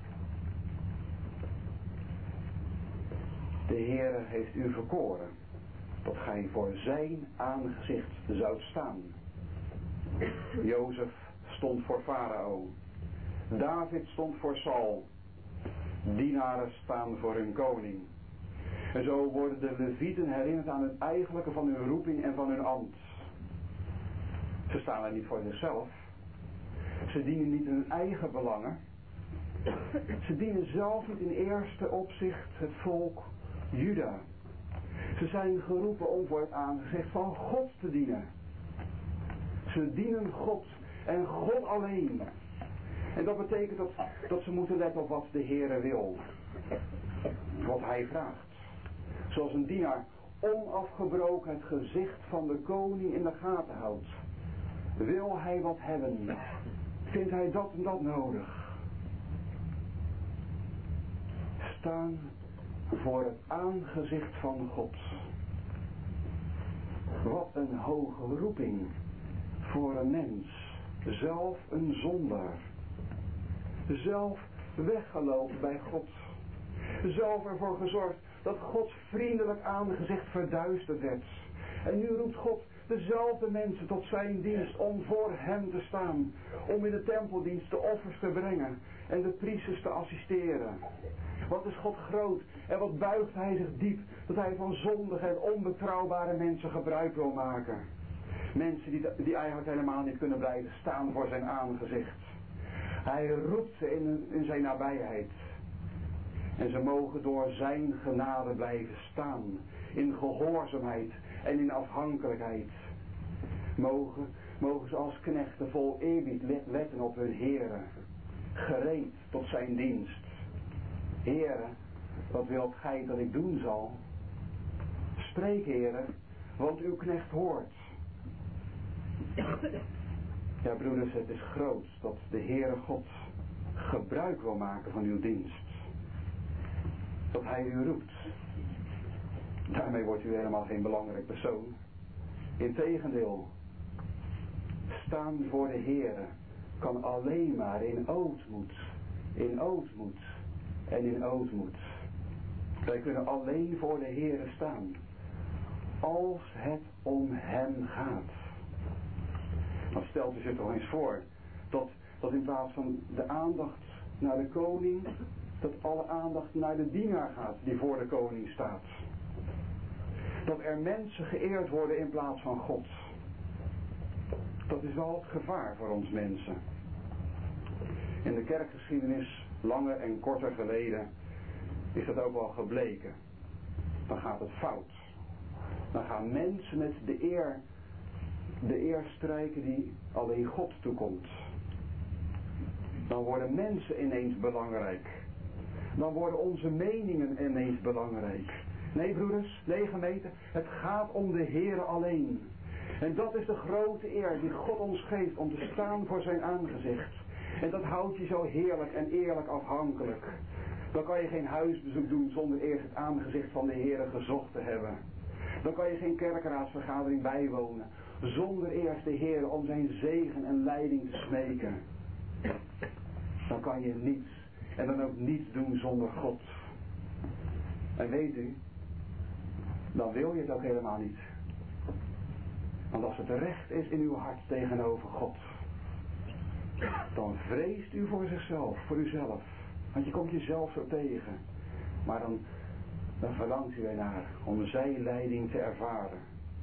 Speaker 1: De Heere heeft u verkoren, dat gij voor zijn aangezicht zoudt staan. Jozef stond voor Farao. David stond voor Saul. Dienaren staan voor hun koning. En zo worden de Levieten herinnerd aan het eigenlijke van hun roeping en van hun ambt. Ze staan er niet voor zichzelf. Ze dienen niet in hun eigen belangen. Ze dienen zelf niet in eerste opzicht het volk Juda. Ze zijn geroepen om voor het aangezicht van God te dienen. Ze dienen God en God alleen. En dat betekent dat ze moeten letten op wat de Heere wil. Wat hij vraagt. Zoals een dienaar onafgebroken het gezicht van de koning in de gaten houdt. Wil hij wat hebben? Vindt hij dat en dat nodig? Staan voor het aangezicht van God. Wat een hoge roeping voor een mens. Zelf een zondaar. Zelf weggelopen bij God. Zelf ervoor gezorgd dat Gods vriendelijk aangezicht verduisterd werd. En nu roept God dezelfde mensen tot zijn dienst om voor hem te staan. Om in de tempeldienst de offers te brengen en de priesters te assisteren. Wat is God groot en wat buigt hij zich diep dat hij van zondige en onbetrouwbare mensen gebruik wil maken. Mensen die eigenlijk helemaal niet kunnen blijven staan voor zijn aangezicht. Hij roept ze in zijn nabijheid. En ze mogen door zijn genade blijven staan. In gehoorzaamheid en in afhankelijkheid. Mogen ze als knechten vol eerbied letten op hun Heere. Gereed tot zijn dienst. Heere, wat wilt gij dat ik doen zal? Spreek, Heere, want uw knecht hoort. Ja, broeders, het is groot dat de Heere God gebruik wil maken van uw dienst. Dat hij u roept. Daarmee wordt u helemaal geen belangrijk persoon. Integendeel, staan voor de Heere kan alleen maar in ootmoed en in ootmoed. Wij kunnen alleen voor de Heere staan als het om hem gaat. Dan stelt u zich toch eens voor dat in plaats van de aandacht naar de koning, dat alle aandacht naar de dienaar gaat die voor de koning staat. Dat er mensen geëerd worden in plaats van God. Dat is wel het gevaar voor ons mensen. In de kerkgeschiedenis, langer en korter geleden, is dat ook wel gebleken. Dan gaat het fout. Dan gaan mensen met de eer strijken die alleen God toekomt. Dan worden mensen ineens belangrijk. Dan worden onze meningen ineens belangrijk. Nee broeders, nee gemeente, het gaat om de Heere alleen. En dat is de grote eer die God ons geeft om te staan voor zijn aangezicht. En dat houdt je zo heerlijk en eerlijk afhankelijk. Dan kan je geen huisbezoek doen zonder eerst het aangezicht van de Heere gezocht te hebben. Dan kan je geen kerkraadsvergadering bijwonen zonder eerst de Heere om zijn zegen en leiding te smeken. Dan kan je niets en dan ook niets doen zonder God. En weet u, dan wil je het ook helemaal niet. Want als het recht is in uw hart tegenover God, dan vreest u voor zichzelf, voor uzelf. Want je komt jezelf zo tegen. Maar dan verlangt u ernaar om zijn leiding te ervaren.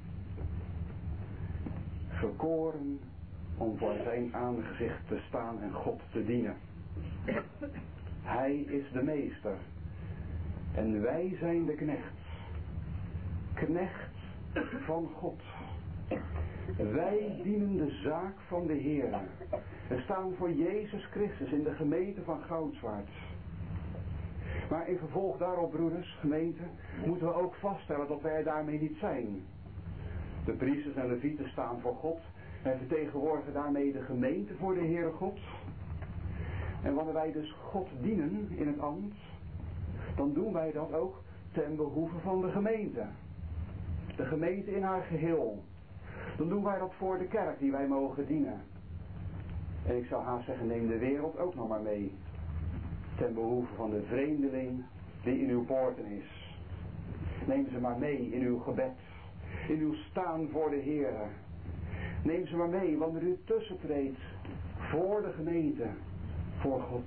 Speaker 1: Verkoren om voor zijn aangezicht te staan en God te dienen. Hij is de meester. En wij zijn de knechts. Knecht van God. Wij dienen de zaak van de Heer. We staan voor Jezus Christus in de gemeente van Goudswaard. Maar in vervolg daarop, broeders, gemeente, moeten we ook vaststellen dat wij er daarmee niet zijn. De priesters en levieten staan voor God en vertegenwoordigen daarmee de gemeente voor de Heere God. En wanneer wij dus God dienen in het ambt, dan doen wij dat ook ten behoeve van de gemeente. De gemeente in haar geheel. Dan doen wij dat voor de kerk die wij mogen dienen. En ik zou haast zeggen, neem de wereld ook nog maar mee. Ten behoeve van de vreemdeling die in uw poorten is. Neem ze maar mee in uw gebed. In uw staan voor de Heere. Neem ze maar mee wanneer u tussentreedt voor de gemeente. Voor God.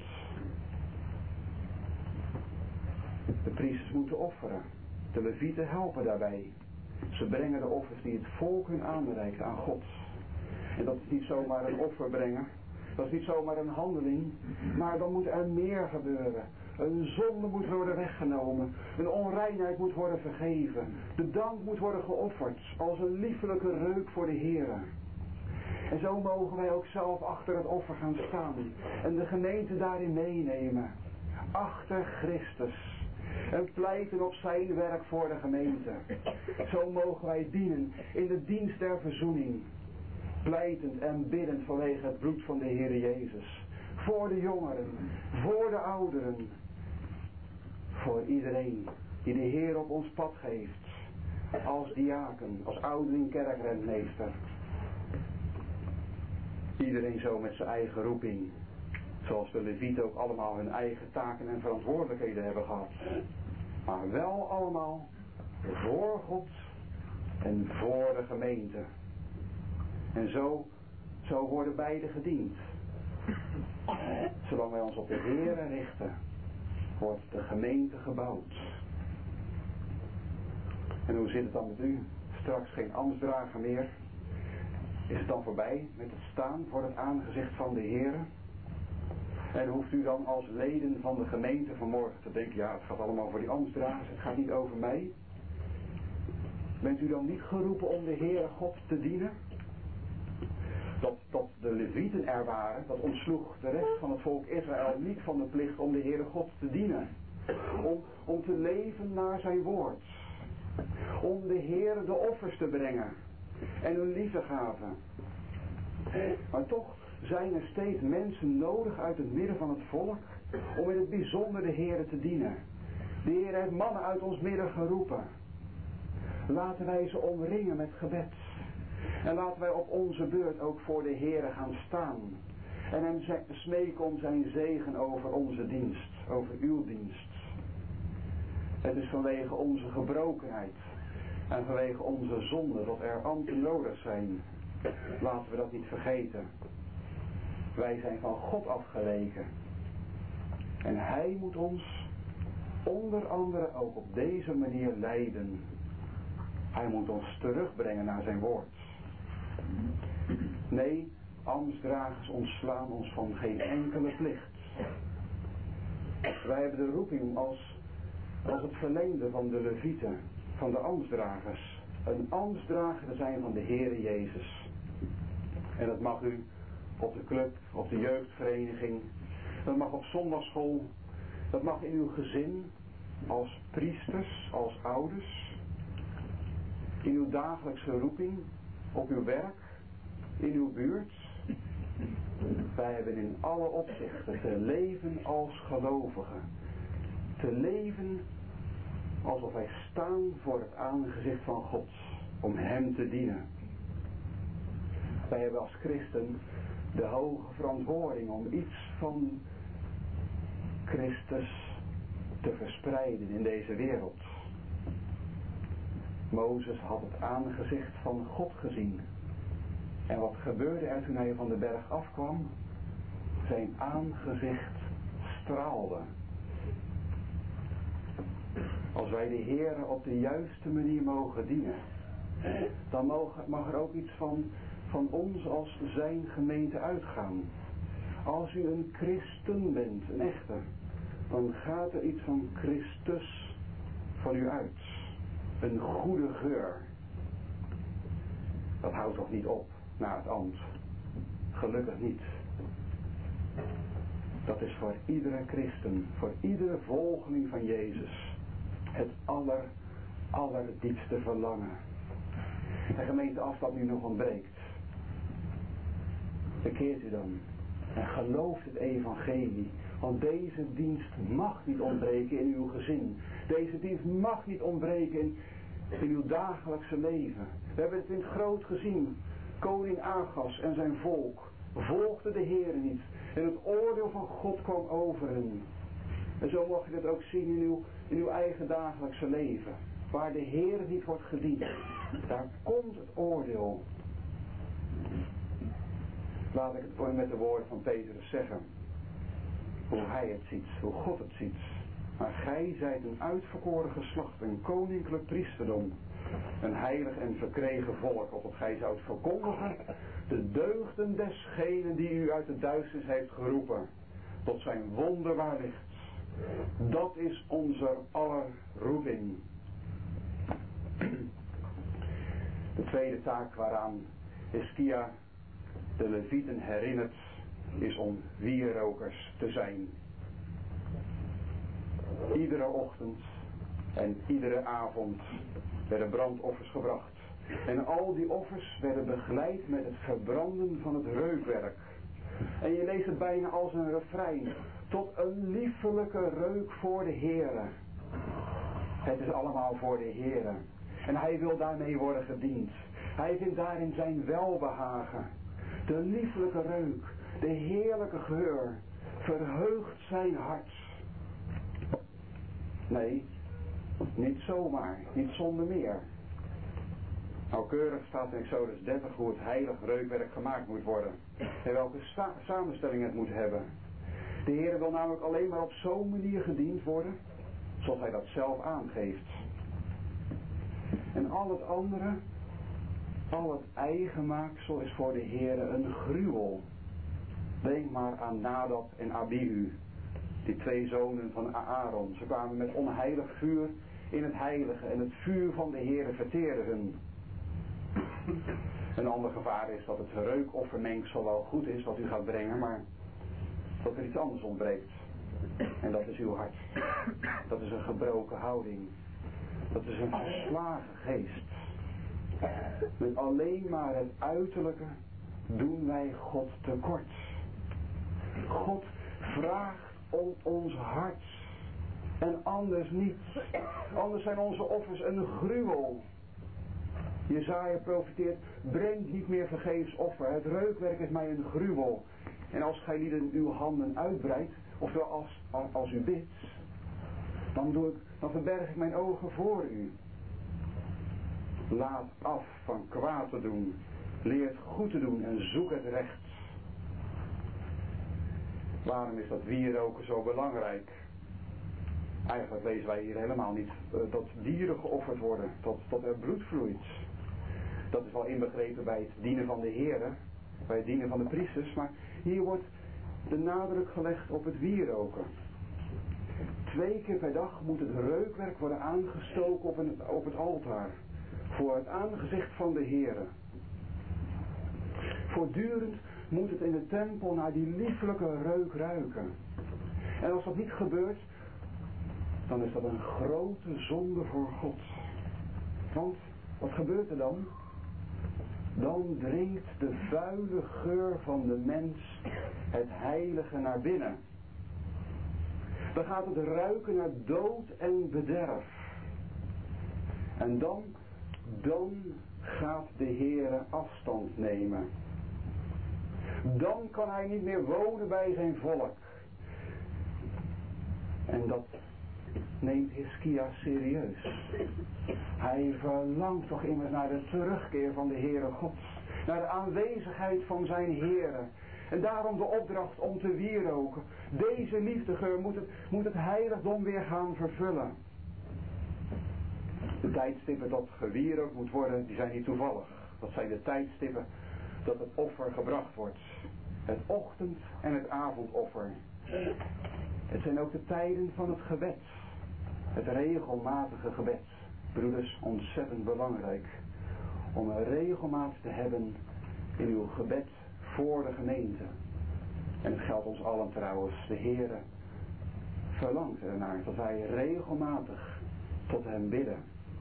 Speaker 1: De priesters moeten offeren. De levieten helpen daarbij. Ze brengen de offers die het volk hun aanreikt aan God. En dat is niet zomaar een offer brengen. Dat is niet zomaar een handeling. Maar dan moet er meer gebeuren. Een zonde moet worden weggenomen. Een onreinheid moet worden vergeven. De dank moet worden geofferd. Als een liefelijke reuk voor de Heere. En zo mogen wij ook zelf achter het offer gaan staan. En de gemeente daarin meenemen. Achter Christus. En pleiten op zijn werk voor de gemeente. Zo mogen wij dienen in de dienst der verzoening. Pleitend en biddend vanwege het bloed van de Heer Jezus. Voor de jongeren, voor de ouderen. Voor iedereen die de Heer op ons pad geeft. Als diaken, als ouderling kerkrentmeester. Iedereen zo met zijn eigen roeping. Zoals de levieten ook allemaal hun eigen taken en verantwoordelijkheden hebben gehad. Maar wel allemaal voor God en voor de gemeente. En zo worden beide gediend. Zolang wij ons op de Heere richten, wordt de gemeente gebouwd. En hoe zit het dan met u? Straks geen ambtsdrager meer. Is het dan voorbij met het staan voor het aangezicht van de Heere? En hoeft u dan als leden van de gemeente vanmorgen te denken, ja, het gaat allemaal over die ambtsdragers, het gaat niet over mij. Bent u dan niet geroepen om de Heere God te dienen? Dat de Levieten er waren, dat ontsloeg de rest van het volk Israël niet van de plicht om de Heere God te dienen. Om te leven naar zijn woord. Om de Heere de offers te brengen. En hun liefdegaven. Maar toch zijn er steeds mensen nodig uit het midden van het volk om in het bijzonder de Heere te dienen. De Heere heeft mannen uit ons midden geroepen. Laten wij ze omringen met gebed. En laten wij op onze beurt ook voor de Heere gaan staan. En hem smeken om zijn zegen over onze dienst. Over uw dienst. Het is vanwege onze gebrokenheid. En vanwege onze zonde dat er ambten nodig zijn. Laten we dat niet vergeten. Wij zijn van God afgeweken. En hij moet ons onder andere ook op deze manier leiden. Hij moet ons terugbrengen naar zijn woord. Nee, ambtsdragers ontslaan ons van geen enkele plicht. Wij hebben de roeping als het verlengde van de Levieten, van de ambtsdragers. Een ambtsdrager te zijn van de Heere Jezus. En dat mag u op de club, op de jeugdvereniging. Dat mag op zondagschool. Dat mag in uw gezin, als priesters, als ouders. In uw dagelijkse roeping, op uw werk, in uw buurt. Wij hebben in alle opzichten te leven als gelovigen. Te leven alsof wij staan voor het aangezicht van God, om hem te dienen. Wij hebben als christen de hoge verantwoording om iets van Christus te verspreiden in deze wereld. Mozes had het aangezicht van God gezien. En wat gebeurde er toen hij van de berg afkwam? Zijn aangezicht straalde. Als wij de Heere op de juiste manier mogen dienen, dan mag er ook iets van ons als zijn gemeente uitgaan. Als u een christen bent, een echte, dan gaat er iets van Christus van u uit. Een goede geur. Dat houdt toch niet op na het ambt. Gelukkig niet. Dat is voor iedere christen, voor iedere volgeling van Jezus, het allerdiepste verlangen. De gemeente, als dat nu nog ontbreekt, bekeert u dan en gelooft het evangelie. Want deze dienst mag niet ontbreken in uw gezin. Deze dienst mag niet ontbreken in uw dagelijkse leven. We hebben het in het groot gezien. Koning Agas en zijn volk volgden de Heer niet. En het oordeel van God kwam over hen. En zo mag je dat ook zien in uw eigen dagelijkse leven. Waar de Heer niet wordt gediend, daar komt het oordeel. Laat ik het met de woorden van Petrus zeggen. Hoe hij het ziet, hoe God het ziet. Maar gij zijt een uitverkoren geslacht, een koninklijk priesterdom. Een heilig en verkregen volk, opdat gij zoudt verkondigen de deugden desgenen die u uit de duisternis heeft geroepen. Tot zijn wonderbaar licht. Dat is onze aller roeping. De tweede taak waaraan Hiskia de Levieten herinnert, is om wierokers te zijn. Iedere ochtend en iedere avond werden brandoffers gebracht. En al die offers werden begeleid met het verbranden van het reukwerk. En je leest het bijna als een refrein. Tot een liefelijke reuk voor de Heere. Het is allemaal voor de Heere. En hij wil daarmee worden gediend. Hij vindt daarin zijn welbehagen. De liefelijke reuk. De heerlijke geur. Verheugt zijn hart. Nee, niet zomaar. Niet zonder meer. Nauwkeurig staat in Exodus 30 hoe het heilig reukwerk gemaakt moet worden. En welke samenstelling het moet hebben. De Heer wil namelijk alleen maar op zo'n manier gediend worden, zoals hij dat zelf aangeeft. En al het andere, al het eigen maaksel is voor de Heer een gruwel. Denk maar aan Nadab en Abihu, die 2 zonen van Aaron. Ze kwamen met onheilig vuur in het heilige en het vuur van de Heere verteerde hun. Een ander gevaar is dat het reukoffermengsel wel goed is wat u gaat brengen, maar dat er iets anders ontbreekt. En dat is uw hart. Dat is een gebroken houding. Dat is een verslagen geest. Met alleen maar het uiterlijke doen wij God tekort. God vraagt om ons hart. En anders niet. Anders zijn onze offers een gruwel. Jesaja profeteert, breng niet meer vergeefs offer. Het reukwerk is mij een gruwel. En als gij lieden uw handen uitbreidt, oftewel als u bidt, dan verberg ik mijn ogen voor u. Laat af van kwaad te doen. Leer het goed te doen en zoek het recht. Waarom is dat wieroken zo belangrijk? Eigenlijk lezen wij hier helemaal niet dat dieren geofferd worden, tot er bloed vloeit. Dat is wel inbegrepen bij het dienen van de Heere, bij het dienen van de priesters, maar hier wordt de nadruk gelegd op het wieroken. 2 keer per dag moet het reukwerk worden aangestoken op het altaar, voor het aangezicht van de Heere. Voortdurend moet het in de tempel naar die lieflijke reuk ruiken. En als dat niet gebeurt, dan is dat een grote zonde voor God. Want, wat gebeurt er dan? Dan dringt de vuile geur van de mens het heilige naar binnen. Dan gaat het ruiken naar dood en bederf. En dan gaat de Heere afstand nemen. Dan kan hij niet meer wonen bij zijn volk. En dat neemt Hiskia serieus. Hij verlangt toch immers naar de terugkeer van de Heere God. Naar de aanwezigheid van zijn Heere. En daarom de opdracht om te wieroken. Deze liefdegeur moet het heiligdom weer gaan vervullen. De tijdstippen dat gewierookt moet worden, die zijn niet toevallig. Dat zijn de tijdstippen dat het offer gebracht wordt. Het ochtend- en het avondoffer. Het zijn ook de tijden van het gebed. Het regelmatige gebed. Broeders, ontzettend belangrijk. Om een regelmaat te hebben in uw gebed voor de gemeente. En het geldt ons allen trouwens. De Heere verlangt ernaar dat wij regelmatig tot hem bidden.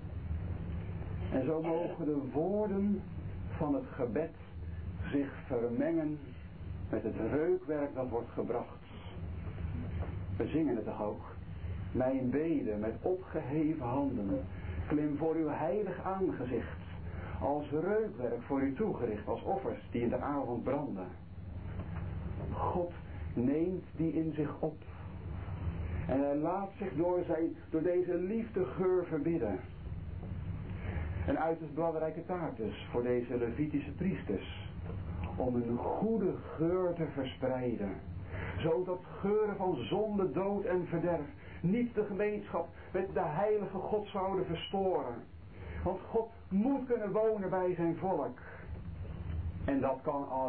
Speaker 1: En zo mogen de woorden van het gebed zich vermengen met het reukwerk dat wordt gebracht. We zingen het toch ook. Mijn beden met opgeheven handen, klim voor uw heilig aangezicht, als reukwerk voor u toegericht, als offers die in de avond branden. God neemt die in zich op. En hij laat zich door deze liefdegeur verbidden. Een uiterst belangrijke taak dus voor deze Levitische priesters. Om een goede geur te verspreiden. Zodat geuren van zonde, dood en verderf niet de gemeenschap met de heilige God zouden verstoren. Want God moet kunnen wonen bij zijn volk. En dat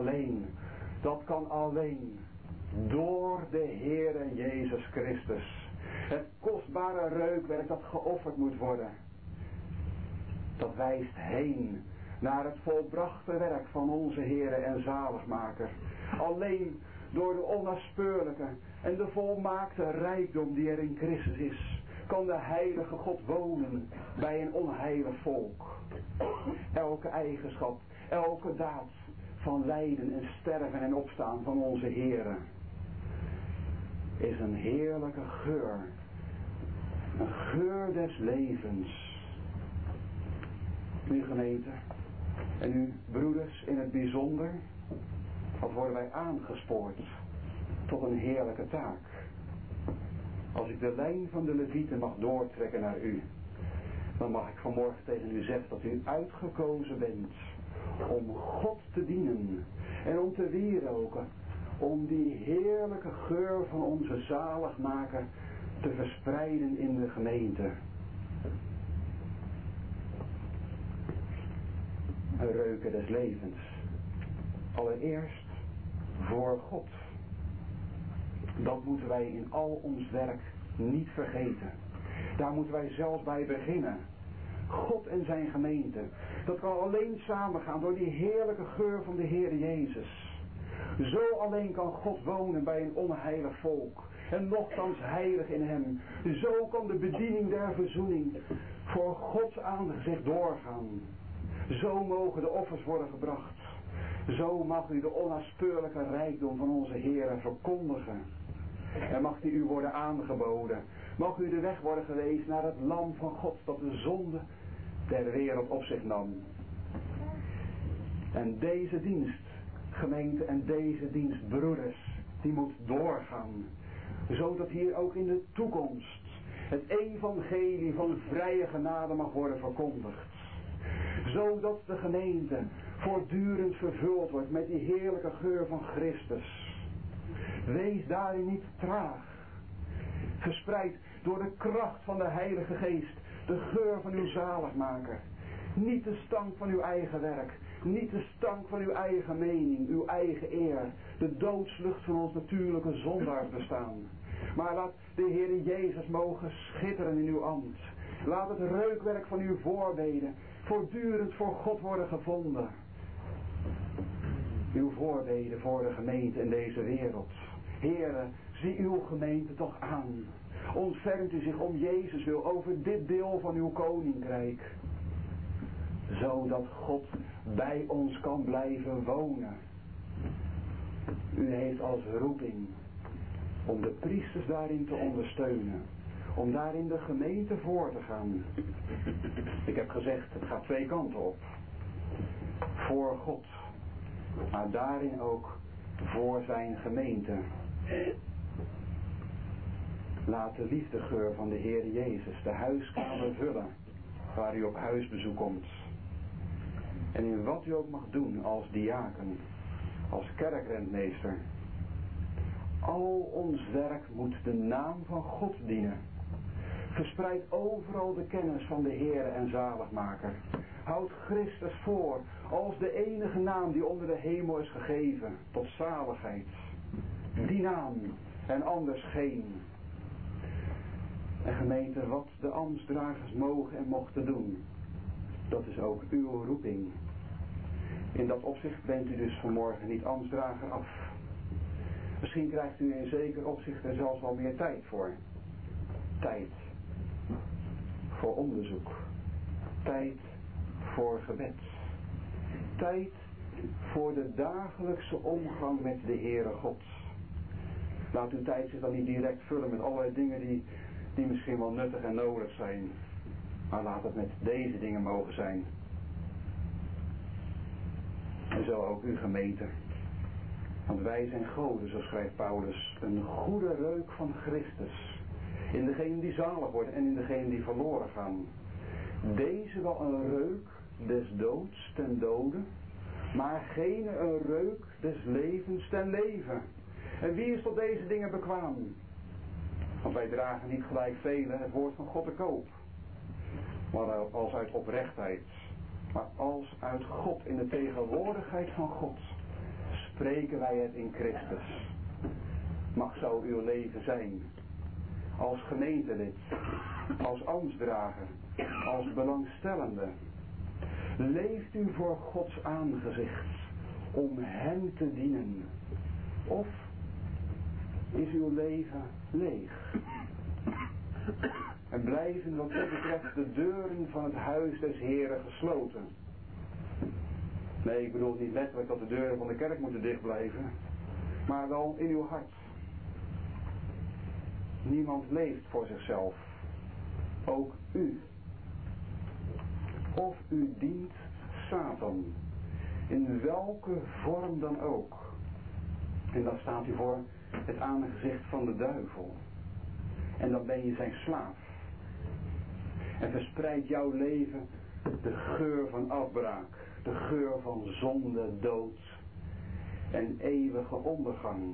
Speaker 1: kan alleen door de Heere Jezus Christus. Het kostbare reukwerk dat geofferd moet worden. Dat wijst heen naar het volbrachte werk van onze Heere en Zaligmaker. Alleen door de onnaspeurlijke en de volmaakte rijkdom die er in Christus is, kan de heilige God wonen bij een onheilig volk. Elke eigenschap, elke daad van lijden en sterven en opstaan van onze Heere is een heerlijke geur. Een geur des levens. Nu gemeente, en u broeders in het bijzonder, wat worden wij aangespoord tot een heerlijke taak. Als ik de lijn van de Levieten mag doortrekken naar u, dan mag ik vanmorgen tegen u zeggen dat u uitgekozen bent om God te dienen en om te wieroken, om die heerlijke geur van onze zaligmaker te verspreiden in de gemeente. Een reuken des levens. Allereerst voor God. Dat moeten wij in al ons werk niet vergeten. Daar moeten wij zelfs bij beginnen. God en zijn gemeente. Dat kan alleen samengaan door die heerlijke geur van de Heer Jezus. Zo alleen kan God wonen bij een onheilig volk. En nochtans heilig in hem. Zo kan de bediening der verzoening voor Gods aangezicht doorgaan. Zo mogen de offers worden gebracht. Zo mag u de onnaspeurlijke rijkdom van onze Heer verkondigen. En mag die u worden aangeboden. Mag u de weg worden gewezen naar het lam van God dat de zonde der wereld op zich nam. En deze dienst, gemeente, en deze dienst, broeders, die moet doorgaan. Zodat hier ook in de toekomst het evangelie van vrije genade mag worden verkondigd. Zodat de gemeente voortdurend vervuld wordt met die heerlijke geur van Christus. Wees daarin niet traag. Verspreid door de kracht van de Heilige Geest de geur van uw zaligmaker. Niet de stank van uw eigen werk. Niet de stank van uw eigen mening, uw eigen eer. De doodslucht van ons natuurlijke zondaarsbestaan. Maar laat de Heer Jezus mogen schitteren in uw ambt. Laat het reukwerk van uw voorbeden voortdurend voor God worden gevonden. Uw voorbeden voor de gemeente in deze wereld. Heere, zie uw gemeente toch aan. Ontfermt u zich om Jezus wil over dit deel van uw koninkrijk. Zodat God bij ons kan blijven wonen. U heeft als roeping om de priesters daarin te ondersteunen. Om daarin de gemeente voor te gaan. Ik heb gezegd, het gaat twee kanten op. Voor God. Maar daarin ook voor zijn gemeente. Laat de liefdegeur van de Heer Jezus de huiskamer vullen. Waar u op huisbezoek komt. En in wat u ook mag doen als diaken. Als kerkrentmeester. Al ons werk moet de naam van God dienen. Verspreid overal de kennis van de Heer en Zaligmaker. Houd Christus voor als de enige naam die onder de hemel is gegeven tot zaligheid. Die naam en anders geen. En gemeente, wat de ambtsdragers mogen en mochten doen, dat is ook uw roeping. In dat opzicht bent u dus vanmorgen niet ambtsdrager af. Misschien krijgt u in zeker opzicht er zelfs wel meer tijd voor. Tijd voor onderzoek. Tijd voor gebed. Tijd voor de dagelijkse omgang met de Heere God. Laat uw tijd zich dan niet direct vullen met allerlei dingen die misschien wel nuttig en nodig zijn. Maar laat het met deze dingen mogen zijn. En zo ook uw gemeente. Want wij zijn goden, zo schrijft Paulus, een goede reuk van Christus. In degenen die zalig worden en in degenen die verloren gaan. Deze wel een reuk des doods ten dode, maar geen een reuk des levens ten leven. En wie is tot deze dingen bekwaam? Want wij dragen niet gelijk velen het woord van God te koop. Maar als uit oprechtheid. Maar als uit God, in de tegenwoordigheid van God, spreken wij het in Christus. Mag zo uw leven zijn. Als gemeentelid, als ambtsdrager, als belangstellende. Leeft u voor Gods aangezicht om hem te dienen? Of is uw leven leeg? En blijven wat dit betreft de deuren van het huis des Heren gesloten? Nee, ik bedoel niet letterlijk dat de deuren van de kerk moeten dicht blijven. Maar wel in uw hart. Niemand leeft voor zichzelf. Ook u. Of u dient Satan. In welke vorm dan ook. En dan staat u voor het aangezicht van de duivel. En dan ben je zijn slaaf. En verspreidt jouw leven de geur van afbraak. De geur van zonde, dood. En eeuwige ondergang.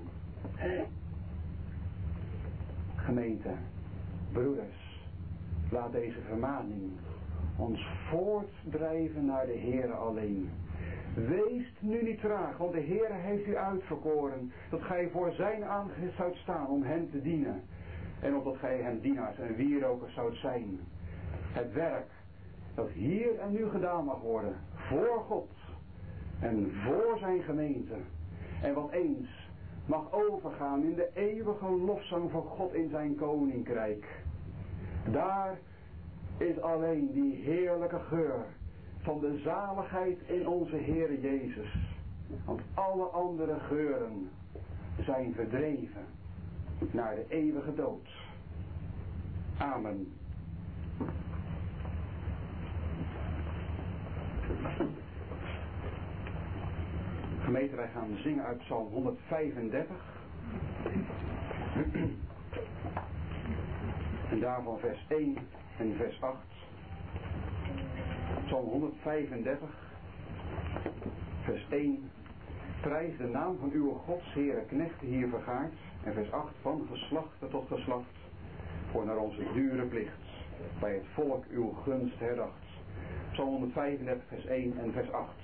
Speaker 1: Gemeente, broeders, laat deze vermaning ons voortdrijven naar de Heere alleen. Weest nu niet traag, want de Heere heeft u uitverkoren, dat gij voor zijn aangezicht zoudt staan om hem te dienen. En opdat gij hem dienaars en wierokers zoudt zijn. Het werk dat hier en nu gedaan mag worden, voor God en voor zijn gemeente. En wat eens mag overgaan in de eeuwige lofzang van God in zijn koninkrijk. Daar is alleen die heerlijke geur van de zaligheid in onze Heere Jezus. Want alle andere geuren zijn verdreven naar de eeuwige dood. Amen. Gemeente, wij gaan zingen uit Psalm 135. En daarvan vers 1 en vers 8. Psalm 135, vers 1. Prijs de naam van uw Gods Heere knechten hier vergaard. En vers 8, van geslachte tot geslacht, voor naar onze dure plicht, bij het volk uw gunst herdacht. Psalm 135, vers 1 en vers 8.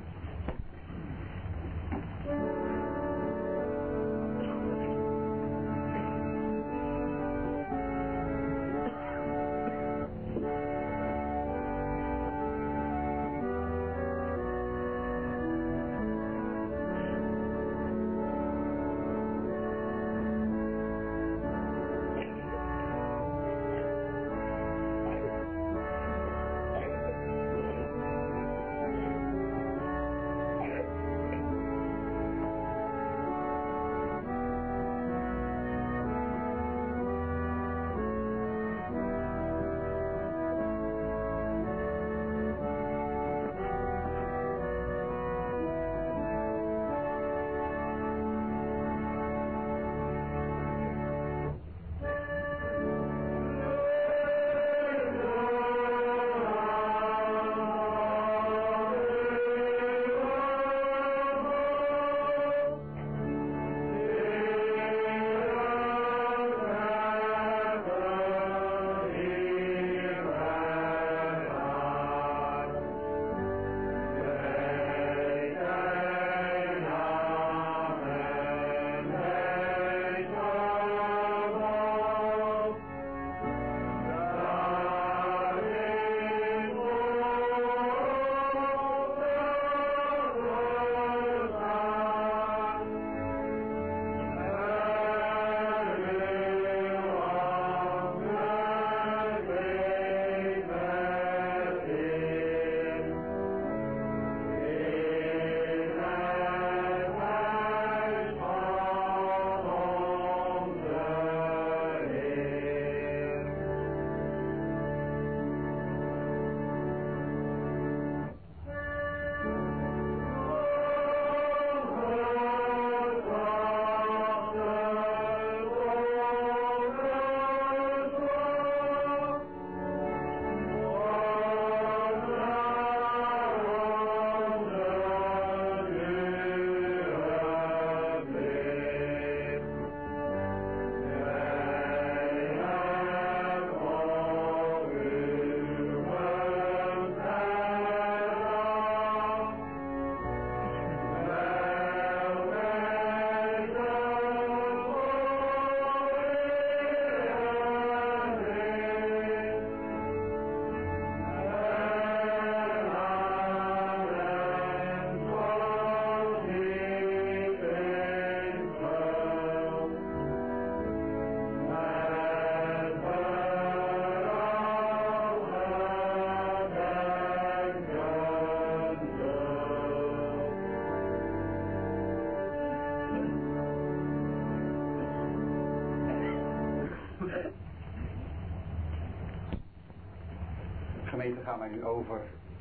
Speaker 1: Gemeente, gaan wij nu over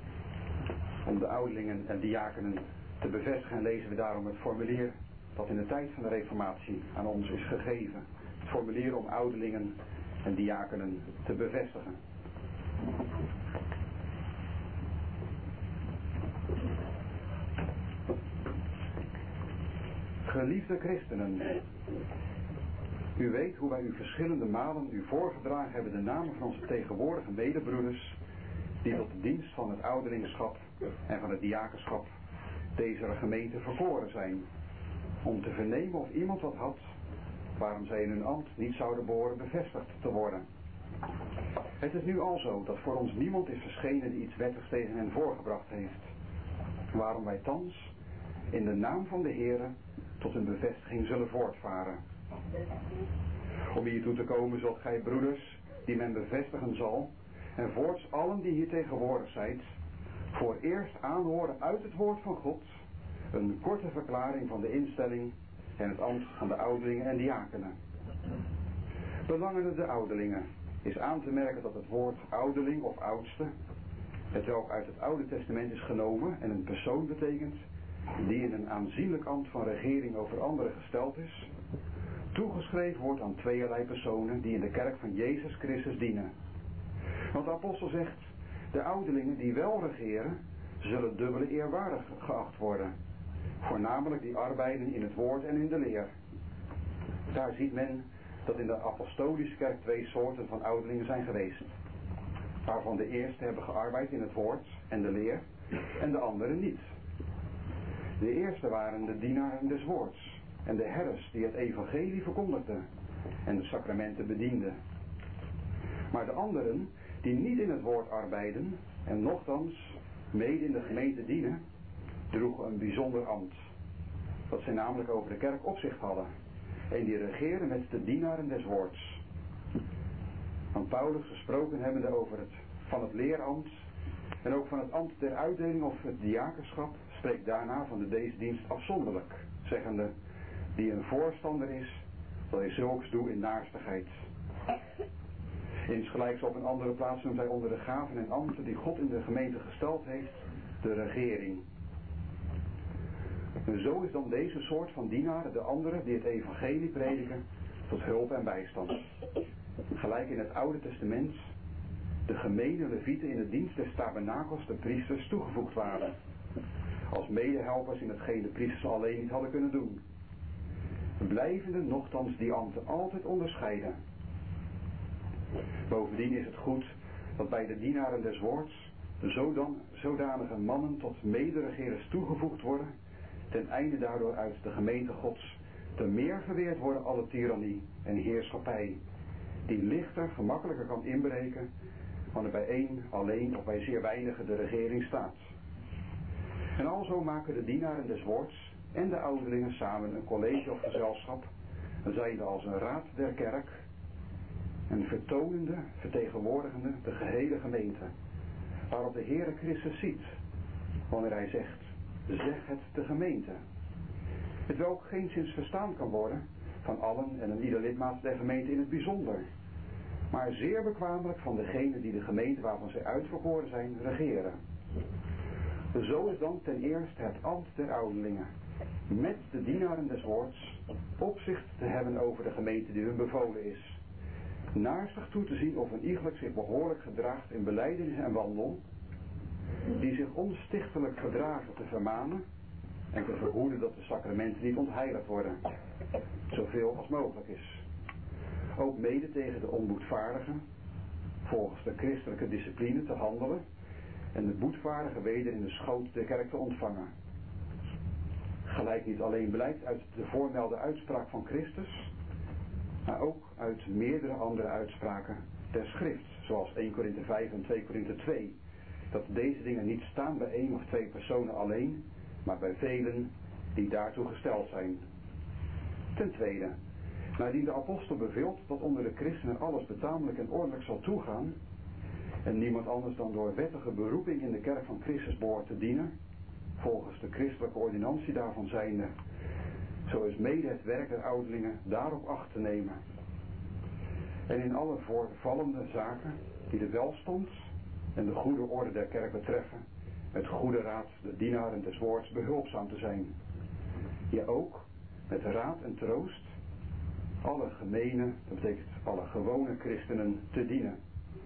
Speaker 1: om de ouderlingen en diakenen te bevestigen. En lezen we daarom het formulier dat in de tijd van de Reformatie aan ons is gegeven. Het formulier om ouderlingen en diakenen te bevestigen. Geliefde christenen, u weet hoe wij u verschillende malen u voorgedragen hebben de namen van onze tegenwoordige medebroeders die tot de dienst van het ouderlingschap en van het diakenschap deze gemeente verkoren zijn, om te vernemen of iemand wat had, waarom zij in hun ambt niet zouden behoren bevestigd te worden. Het is nu al zo dat voor ons niemand is verschenen die iets wettigs tegen hen voorgebracht heeft, waarom wij thans in de naam van de Heere tot een bevestiging zullen voortvaren. Om hiertoe te komen zult gij, broeders, die men bevestigen zal, en voorts allen die hier tegenwoordig zijt, voor eerst aanhoren uit het woord van God een korte verklaring van de instelling en het ambt van de ouderlingen en diakenen. Belangende de ouderlingen is aan te merken dat het woord ouderling of oudste, hetwelk uit het Oude Testament is genomen en een persoon betekent, die in een aanzienlijk ambt van regering over anderen gesteld is, toegeschreven wordt aan tweeërlei personen die in de kerk van Jezus Christus dienen. Want de apostel zegt, de ouderlingen die wel regeren, zullen dubbele eerwaardig geacht worden, voornamelijk die arbeiden in het woord en in de leer. Daar ziet men dat in de apostolische kerk 2 soorten van ouderlingen zijn geweest, waarvan de eerste hebben gearbeid in het woord en de leer en de anderen niet. De eerste waren de dienaren des woords en de herders die het evangelie verkondigden en de sacramenten bedienden. Maar de anderen die niet in het woord arbeiden en nochtans mede in de gemeente dienen, droegen een bijzonder ambt, dat zij namelijk over de kerk opzicht hadden en die regeren met de dienaren des woords. Van Paulus gesproken hebbende over van het leerambt en ook van het ambt der uitdeling of het diakenschap, spreekt daarna van deze dienst afzonderlijk, zeggende, die een voorstander is, dat hij zulks doe in naarstigheid. Insgelijks op een andere plaats noemt hij onder de gaven en ambten die God in de gemeente gesteld heeft, de regering. En zo is dan deze soort van dienaren de andere die het evangelie prediken tot hulp en bijstand. Gelijk in het Oude Testament de gemene levieten in de dienst des tabernakels de priesters toegevoegd waren, als medehelpers in hetgeen de priesters alleen niet hadden kunnen doen. Blijvende nochtans die ambten altijd onderscheiden. Bovendien is het goed dat bij de dienaren des woords zodanige mannen tot mederegerers toegevoegd worden, ten einde daardoor uit de gemeente Gods te meer geweerd worden alle tirannie en heerschappij, die lichter, gemakkelijker kan inbreken, wanneer bij één alleen of bij zeer weinigen de regering staat. En alzo maken de dienaren des woords en de ouderlingen samen een college of gezelschap, zijnde als een raad der kerk, en vertegenwoordigende de gehele gemeente, waarop de Heere Christus ziet, wanneer hij zegt, zeg het de gemeente. Hetwelk geenszins verstaan kan worden van allen en een ieder lidmaat der gemeente in het bijzonder, maar zeer bekwamelijk van degene die de gemeente waarvan zij uitverkoren zijn, regeren. Zo is dan ten eerste het ambt der ouderlingen, met de dienaren des woords, opzicht te hebben over de gemeente die hun bevolen is, naarstig toe te zien of een iegelijk zich behoorlijk gedraagt in belijdenis en wandel, die zich onstichtelijk gedragen te vermanen en te verhoeden dat de sacramenten niet ontheiligd worden, zoveel als mogelijk is. Ook mede tegen de onboedvaardigen, volgens de christelijke discipline te handelen en de boetvaardige weder in de schoot der kerk te ontvangen. Gelijk niet alleen blijkt uit de voormelde uitspraak van Christus, maar ook uit meerdere andere uitspraken der schrift, zoals 1 Korinthe 5 en 2 Korinthe 2, dat deze dingen niet staan bij 1 of 2 personen alleen, maar bij velen die daartoe gesteld zijn. Ten tweede, naardien de apostel beveelt dat onder de christenen alles betamelijk en ordelijk zal toegaan, en niemand anders dan door wettige beroeping in de kerk van Christus behoort te dienen, volgens de christelijke ordinantie daarvan zijnde, zo is mede het werk der ouderlingen daarop acht te nemen. En in alle voorvallende zaken die de welstand en de goede orde der kerk betreffen, met goede raad de dienaren des woords behulpzaam te zijn. Ja ook met raad en troost alle gemene, dat betekent alle gewone christenen, te dienen.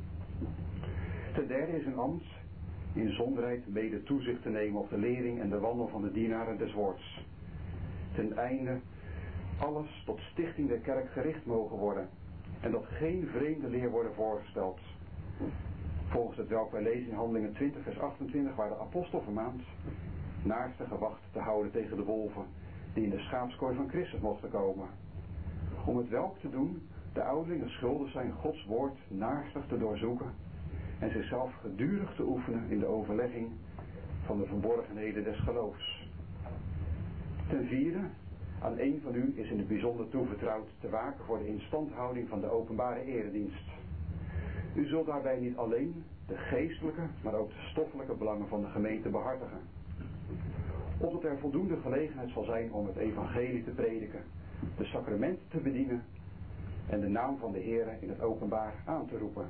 Speaker 1: Ten derde is een ambt in zonderheid mede toezicht te nemen op de lering en de wandel van de dienaren des woords, ten einde alles tot stichting der kerk gericht mogen worden en dat geen vreemde leer worden voorgesteld. Volgens het welk wij lezen in Handelingen 20 vers 28, waar de apostel vermaant, naarstige wacht te houden tegen de wolven die in de schaapskooi van Christus mochten komen. Om het welk te doen, de ouderlingen schuldig zijn Gods woord naarstig te doorzoeken en zichzelf gedurig te oefenen in de overlegging van de verborgenheden des geloofs. Ten vierde, aan een van u is in het bijzonder toevertrouwd te waken voor de instandhouding van de openbare eredienst. U zult daarbij niet alleen de geestelijke, maar ook de stoffelijke belangen van de gemeente behartigen. Opdat er voldoende gelegenheid zal zijn om het evangelie te prediken, de sacramenten te bedienen en de naam van de Heere in het openbaar aan te roepen.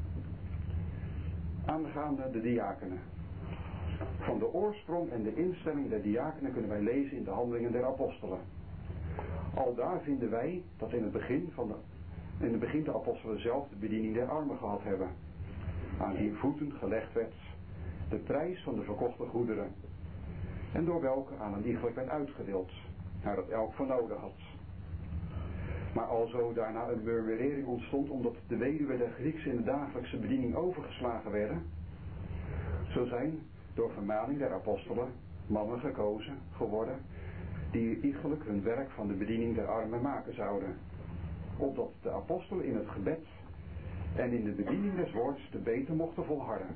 Speaker 1: Aangaande de diakenen. Van de oorsprong en de instelling der diakenen kunnen wij lezen in de Handelingen der Apostelen. Aldaar vinden wij dat in het begin de apostelen zelf de bediening der armen gehad hebben, aan wie voeten gelegd werd de prijs van de verkochte goederen, en door welke aan een iegelijk werd uitgedeeld, naar dat elk van nodig had. Maar alzo daarna een murmurering ontstond, omdat de weduwen der Griekse in de dagelijkse bediening overgeslagen werden, zo zijn door vermaning der apostelen mannen gekozen geworden, die iegelijk hun werk van de bediening der armen maken zouden, opdat de apostelen in het gebed en in de bediening des woords te beter mochten volharden.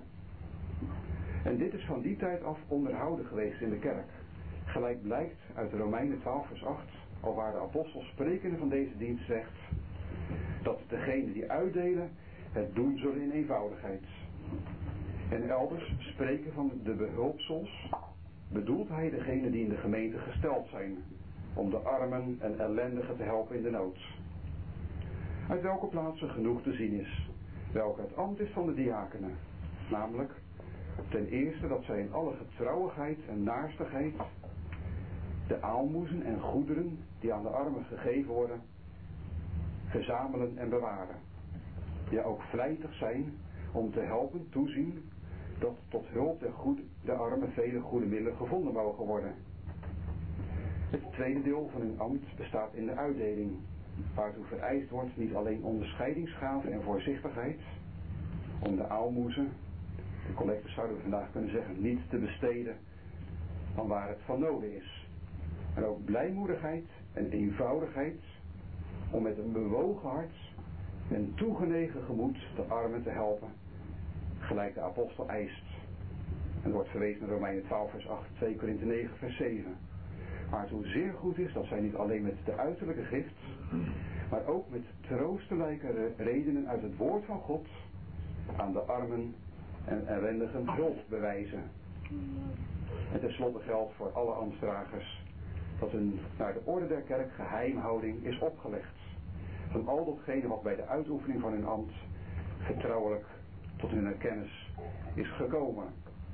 Speaker 1: En dit is van die tijd af onderhouden geweest in de kerk, gelijk blijkt uit de Romeinen 12 vers 8, alwaar de apostel sprekende van deze dienst zegt, dat degenen die uitdelen het doen zullen in eenvoudigheid. En elders spreken van de behulpsels, bedoelt hij degenen die in de gemeente gesteld zijn, om de armen en ellendigen te helpen in de nood. Uit welke plaatsen genoeg te zien is, welke het ambt is van de diakenen, namelijk ten eerste dat zij in alle getrouwigheid en naarstigheid de aalmoezen en goederen die aan de armen gegeven worden, verzamelen en bewaren. Ja, ook vlijtig zijn om te helpen toezien dat tot hulp der armen vele goede middelen gevonden mogen worden. Het tweede deel van hun ambt bestaat in de uitdeling, waartoe vereist wordt niet alleen onderscheidingsgave en voorzichtigheid, om de aalmoezen, de collectes zouden we vandaag kunnen zeggen, niet te besteden dan waar het van nodig is, maar ook blijmoedigheid en eenvoudigheid om met een bewogen hart en toegenegen gemoed de armen te helpen, gelijk de apostel eist. En wordt verwezen naar Romeinen 12 vers 8, 2 Korinthe 9 vers 7. Waartoe zeer goed is dat zij niet alleen met de uiterlijke gift, maar ook met troostelijke redenen uit het woord van God aan de armen en ellendigen hulp bewijzen. En tenslotte geldt voor alle ambtsdragers dat hun naar de orde der kerk geheimhouding is opgelegd van al datgene wat bij de uitoefening van hun ambt vertrouwelijk tot hun kennis is gekomen.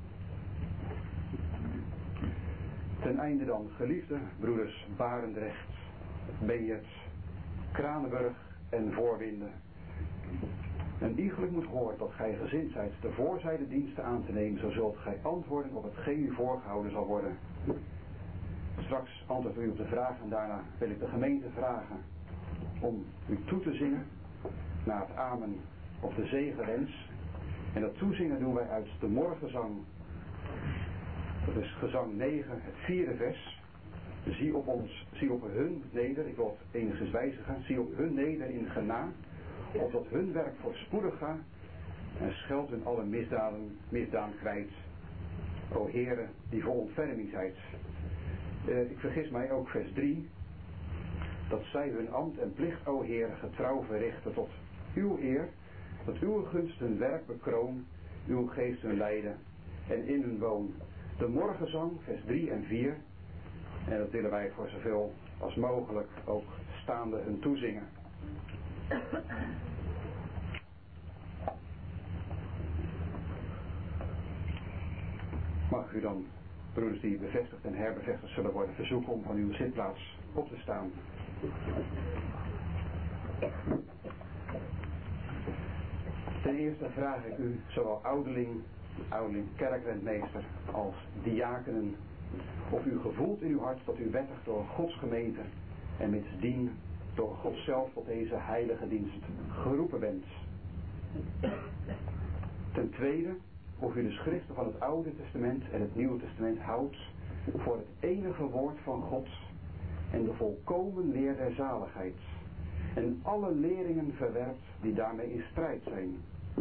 Speaker 1: Ten einde dan, geliefde broeders Barendrecht, Beert, Kranenburg en Voorwinde, en iegelijk moet horen dat gij gezind zijt de voorzijde diensten aan te nemen, zo zult gij antwoorden op hetgeen u voorgehouden zal worden. Straks antwoord u op de vraag en daarna wil ik de gemeente vragen om u toe te zingen naar het amen of de zegenwens. En dat toezingen doen wij uit de morgenzang. Dat is gezang 9, het 4e vers. Zie op hun neder, ik wil het enigszins wijzigen, zie op hun neder in gena, opdat hun werk voorspoedig gaat en scheld hun alle misdaden kwijt. O Heere, die vol ontferming zijt. Ik vergis mij ook vers 3, dat zij hun ambt en plicht, o Heere, getrouw verrichten tot uw eer, dat uw gunst hun werk bekroon, uw geest hun leiden en in hun woon. De morgenzang, vers 3 en 4, en dat willen wij voor zoveel als mogelijk ook staande hun toezingen. Mag ik u dan, broeders die bevestigd en herbevestigd zullen worden, verzoeken om van uw zitplaats op te staan. Ten eerste vraag ik u, zowel ouderling kerkrentmeester als diakenen, of u gevoelt in uw hart dat u wettig door Gods gemeente en mitsdien door God zelf tot deze heilige dienst geroepen bent. Ten tweede, of u de schriften van het Oude Testament en het Nieuwe Testament houdt voor het enige woord van God en de volkomen leer der zaligheid en alle leringen verwerpt die daarmee in strijd zijn.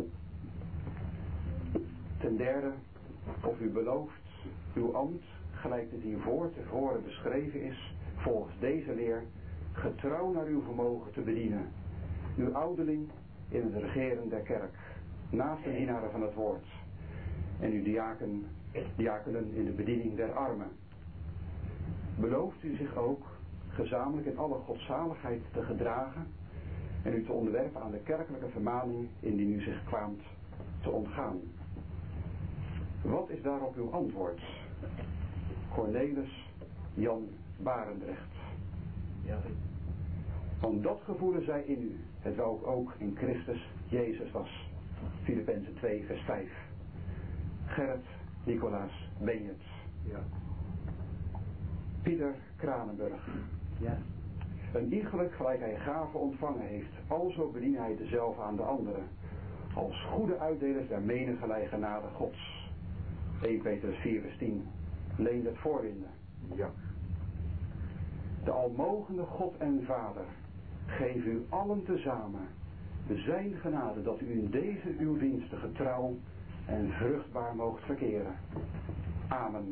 Speaker 1: Ten derde, of u belooft uw ambt, gelijk het hiervoor tevoren beschreven is, volgens deze leer, getrouw naar uw vermogen te bedienen, uw ouderling in het regeren der kerk, naast de dienaren van het woord, en uw diakenen in de bediening der armen. Belooft u zich ook gezamenlijk in alle godzaligheid te gedragen en u te onderwerpen aan de kerkelijke vermaning indien u zich kwaamt te ontgaan. Wat is daarop uw antwoord? Cornelis Jan Barendrecht.
Speaker 2: Ja.
Speaker 1: Want dat gevoelen zij in u, hetwelk ook in Christus Jezus was. Filippenzen 2 vers 5. Gerrit Nicolaas Benjets.
Speaker 2: Ja.
Speaker 1: Pieter Kranenburg.
Speaker 2: Ja.
Speaker 1: Een iegelijk gelijk hij gave ontvangen heeft, alzo bedient hij dezelfde aan de anderen, als goede uitdelers der menige genade Gods. 1 Petrus 4 vers 10. Leen het voorwinden.
Speaker 2: Ja.
Speaker 1: De almogende God en Vader, geef u allen tezamen zijn genade dat u in deze uw diensten getrouw en vruchtbaar moogt verkeren. Amen.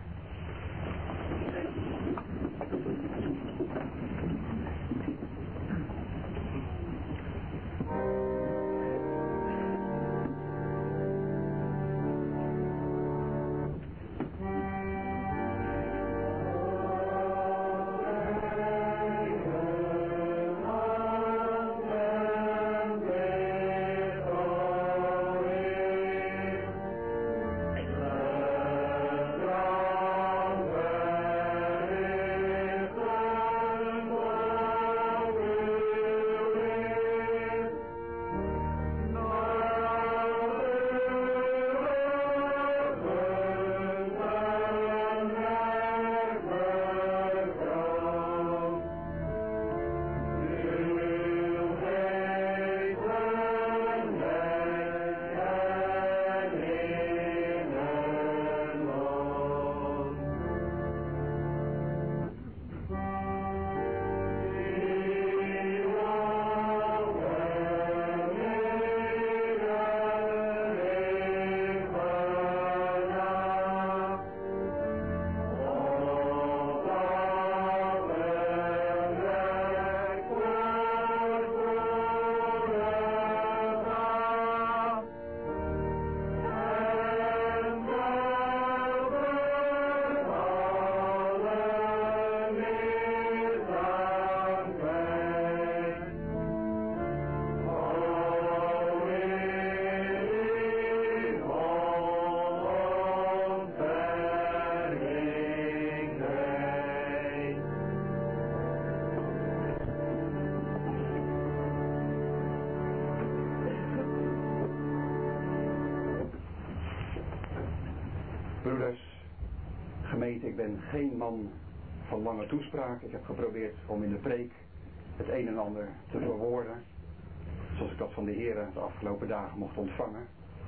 Speaker 1: Ik ben geen man van lange toespraak. Ik heb geprobeerd om in de preek het een en ander te verwoorden, zoals ik dat van de Heere de afgelopen dagen mocht ontvangen.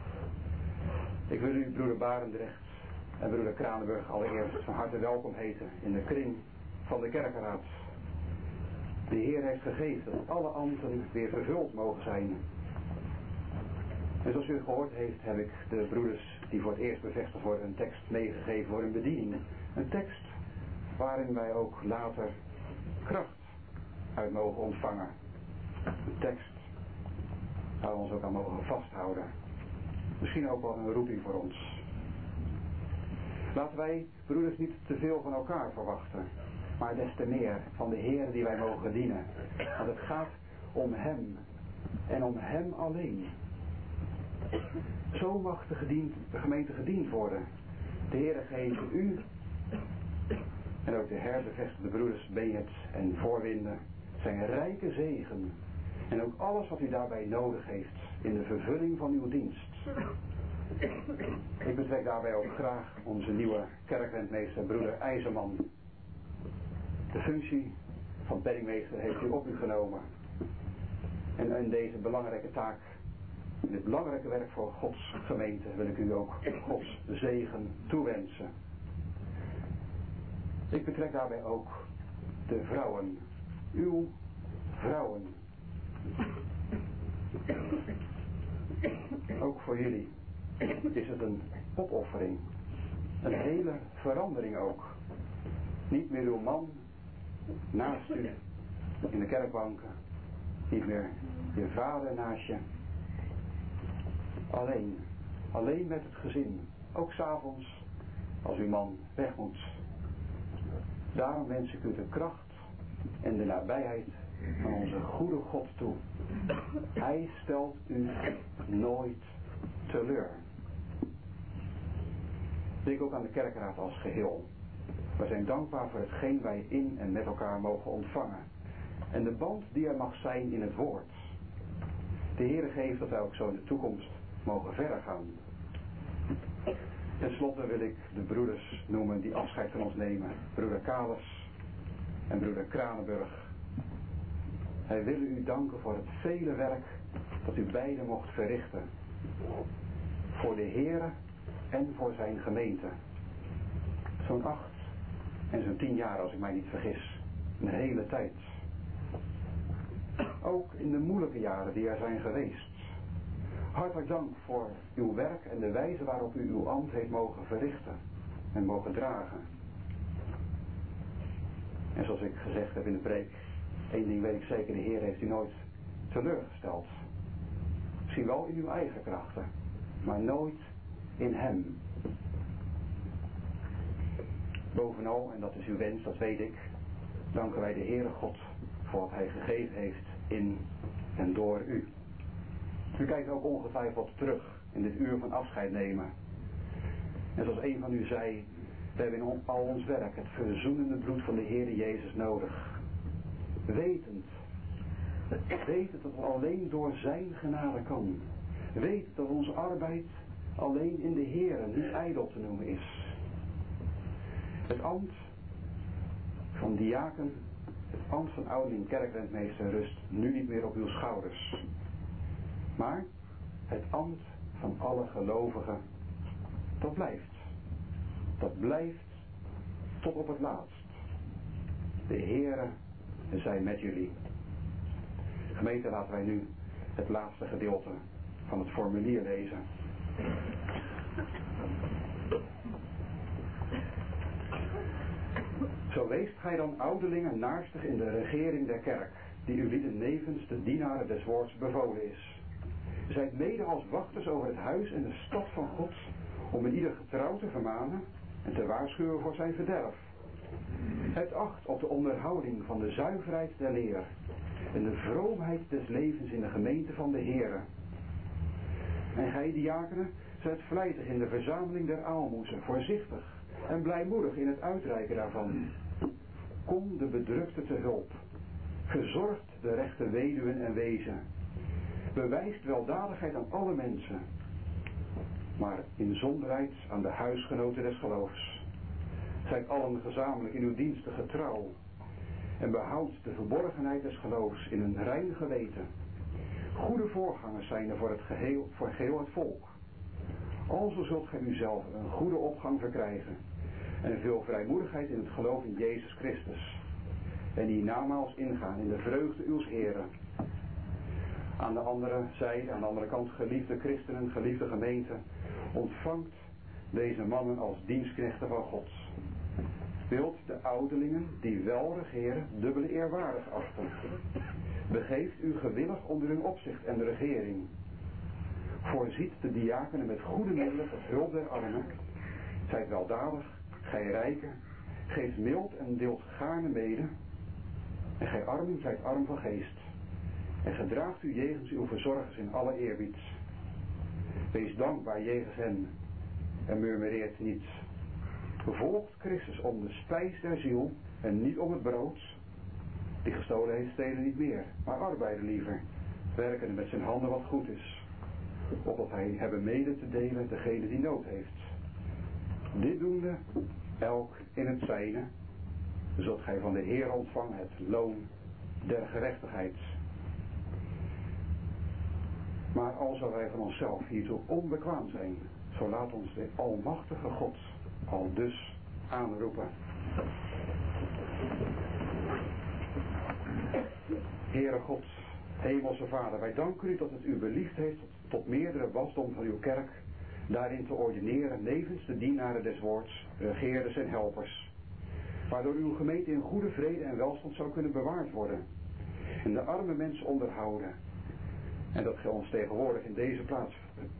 Speaker 1: Ik wil u, broeder Barendrecht en broeder Kranenburg, allereerst van harte welkom heten in de kring van de kerkenraad. De Heer heeft gegeven dat alle ambten weer vervuld mogen zijn. En zoals u gehoord heeft, heb ik de broeders die voor het eerst bevestigd worden een tekst meegegeven voor een bediening. Een tekst waarin wij ook later kracht uit mogen ontvangen. Een tekst waar we ons ook aan mogen vasthouden. Misschien ook wel een roeping voor ons. Laten wij, broeders, niet te veel van elkaar verwachten, maar des te meer van de Heer die wij mogen dienen. Want het gaat om Hem en om Hem alleen. Zo mag de gemeente gediend worden. De Heere geeft u en ook de herbevestigde broeders Benjets en Voorwinden zijn rijke zegen en ook alles wat u daarbij nodig heeft in de vervulling van uw dienst. Ik betrek daarbij ook graag onze nieuwe kerkrentmeester broeder IJzerman. De functie van penningmeester heeft u op u genomen en in deze belangrijke taak, in dit belangrijke werk voor Gods gemeente, wil ik u ook Gods zegen toewensen. Ik betrek daarbij ook de vrouwen, uw vrouwen. Ook voor jullie is het een opoffering, een hele verandering ook. Niet meer uw man naast u in de kerkbanken, niet meer je vader naast je. Alleen met het gezin, ook 's avonds als uw man weg moet. Daarom wens ik u de kracht en de nabijheid van onze goede God toe. Hij stelt u nooit teleur. Denk ook aan de kerkraad als geheel. We zijn dankbaar voor hetgeen wij in en met elkaar mogen ontvangen. En de band die er mag zijn in het woord. De Heere geeft dat wij ook zo in de toekomst mogen verder gaan. Ten slotte wil ik de broeders noemen die afscheid van ons nemen. Broeder Kalis en broeder Kranenburg. Hij wil u danken voor het vele werk dat u beiden mocht verrichten. Voor de Heere en voor zijn gemeente. Zo'n 8 en zo'n 10 jaar als ik mij niet vergis. Een hele tijd. Ook in de moeilijke jaren die er zijn geweest. Hartelijk dank voor uw werk en de wijze waarop u uw ambt heeft mogen verrichten en mogen dragen. En zoals ik gezegd heb in de preek, 1 ding weet ik zeker, de Heer heeft u nooit teleurgesteld. Misschien wel in uw eigen krachten, maar nooit in hem. Bovenal, en dat is uw wens, dat weet ik, danken wij de Heere God voor wat hij gegeven heeft in en door u. U kijkt ook ongetwijfeld terug in dit uur van afscheid nemen. En zoals een van u zei, we hebben in al ons werk het verzoenende bloed van de Heere Jezus nodig. Wetend dat het alleen door zijn genade kan. Wetend dat onze arbeid alleen in de Heere niet ijdel te noemen is. Het ambt van diaken, het ambt van ouderling kerkrentmeester rust nu niet meer op uw schouders. Maar het ambt van alle gelovigen, dat blijft. Dat blijft tot op het laatst. De Heere zij met jullie. Gemeente, laten wij nu het laatste gedeelte van het formulier lezen. Zo weest gij dan ouderlingen naarstig in de regering der kerk, die u lieden nevens de dienaren des woords bevolen is. Zijt mede als wachters over het huis en de stad van God, om in ieder getrouw te vermanen en te waarschuwen voor zijn verderf. Het acht op de onderhouding van de zuiverheid der leer en de vroomheid des levens in de gemeente van de Heere. En gij, diakenen, zijt vlijtig in de verzameling der aalmoezen, voorzichtig en blijmoedig in het uitreiken daarvan. Kom de bedrukte te hulp. Verzorgt de rechte weduwen en wezen. Bewijst weldadigheid aan alle mensen, maar inzonderheid aan de huisgenoten des geloofs. Zijt allen gezamenlijk in uw diensten getrouw en behoudt de verborgenheid des geloofs in een rein geweten. Goede voorgangers zijn er voor geheel het volk. Alzo zult gij uzelf een goede opgang verkrijgen en veel vrijmoedigheid in het geloof in Jezus Christus. En die namaals ingaan in de vreugde uws Heren. Aan de andere kant, geliefde christenen, geliefde gemeente, ontvangt deze mannen als dienstknechten van God. Wilt de ouderlingen die wel regeren dubbele eerwaardig achten. Begeeft u gewillig onder hun opzicht en de regering. Voorziet de diakenen met goede middelen tot hulp der armen. Zijt weldadig, gij rijken, geeft mild en deelt gaarne mede. En gij armen zijt arm van geest. En gedraagt u jegens uw verzorgers in alle eerbied. Wees dankbaar jegens hen en murmureert niet. Volgt Christus om de spijs der ziel en niet om het brood. Die gestolen heeft, stelen niet meer, maar arbeiden liever, werkende met zijn handen wat goed is, opdat hij hebben mede te delen degene die nood heeft. Dit doende, elk in het zijne, zult gij van de Heer ontvangen het loon der gerechtigheid. Maar als wij van onszelf hiertoe onbekwaam zijn, zo laat ons de almachtige God al dus aanroepen. Heere God, Hemelse Vader, wij danken u dat het u beliefd heeft tot meerdere wasdom van uw kerk daarin te ordineren, nevens de dienaren des woords, regeerders en helpers, waardoor uw gemeente in goede vrede en welstand zou kunnen bewaard worden en de arme mensen onderhouden. En dat gij ons tegenwoordig in deze plaats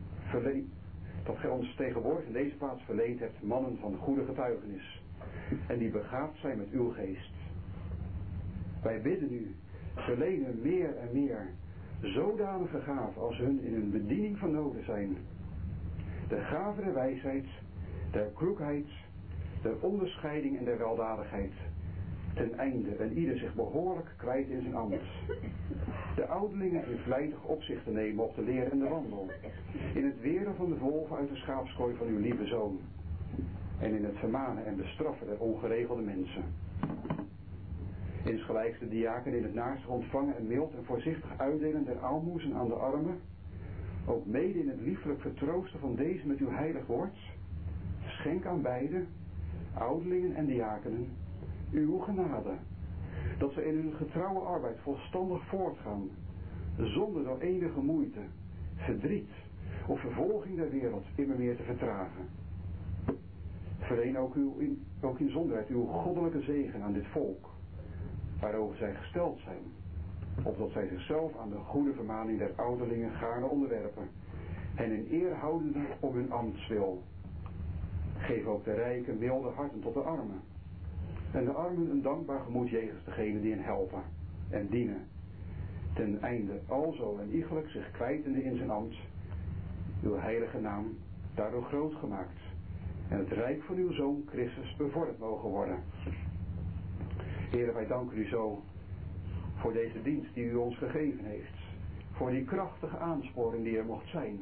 Speaker 1: verleend hebt, mannen van goede getuigenis, en die begaafd zijn met uw geest. Wij bidden u, verlenen meer en meer zodanige gaven als hun in hun bediening van noden zijn. De gave der wijsheid, der kloekheid, der onderscheiding en der weldadigheid, ten einde en ieder zich behoorlijk kwijt in zijn ambt. De ouderlingen in vlijtig opzicht te nemen op de leer en de wandel, in het weren van de wolven uit de schaapskooi van uw lieve Zoon, en in het vermanen en bestraffen der ongeregelde mensen. Insgelijks de diaken in het naarstig ontvangen en mild en voorzichtig uitdelen der aalmoezen aan de armen, ook mede in het liefelijk vertroosten van deze met uw heilig woord, schenk aan beide, ouderlingen en diakenen, uw genade, dat ze in hun getrouwe arbeid volstandig voortgaan, zonder door enige moeite, verdriet of vervolging der wereld immer meer te vertragen. Verleen ook in zonderheid uw goddelijke zegen aan dit volk, waarover zij gesteld zijn, opdat zij zichzelf aan de goede vermaning der ouderlingen gaarne onderwerpen, en in eer houdende om hun ambtswil. Geef ook de rijken milde harten tot de armen, en de armen een dankbaar gemoed jegens degenen die hen helpen en dienen, ten einde alzo en iegelijk zich kwijtende in zijn ambt, uw heilige naam daardoor groot gemaakt, en het rijk van uw Zoon Christus bevorderd mogen worden. Heere, wij danken u zo voor deze dienst die u ons gegeven heeft, voor die krachtige aansporing die er mocht zijn.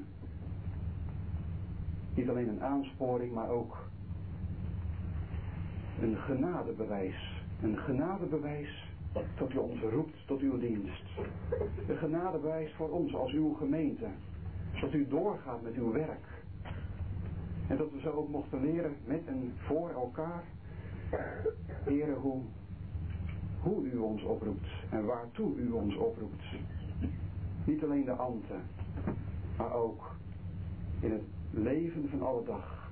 Speaker 1: Niet alleen een aansporing, maar ook een genadebewijs dat u ons roept tot uw dienst. Een genadebewijs voor ons als uw gemeente, dat u doorgaat met uw werk. En dat we zo ook mochten leren met en voor elkaar, Heere, hoe u ons oproept en waartoe u ons oproept. Niet alleen de ambten, maar ook in het leven van alle dag.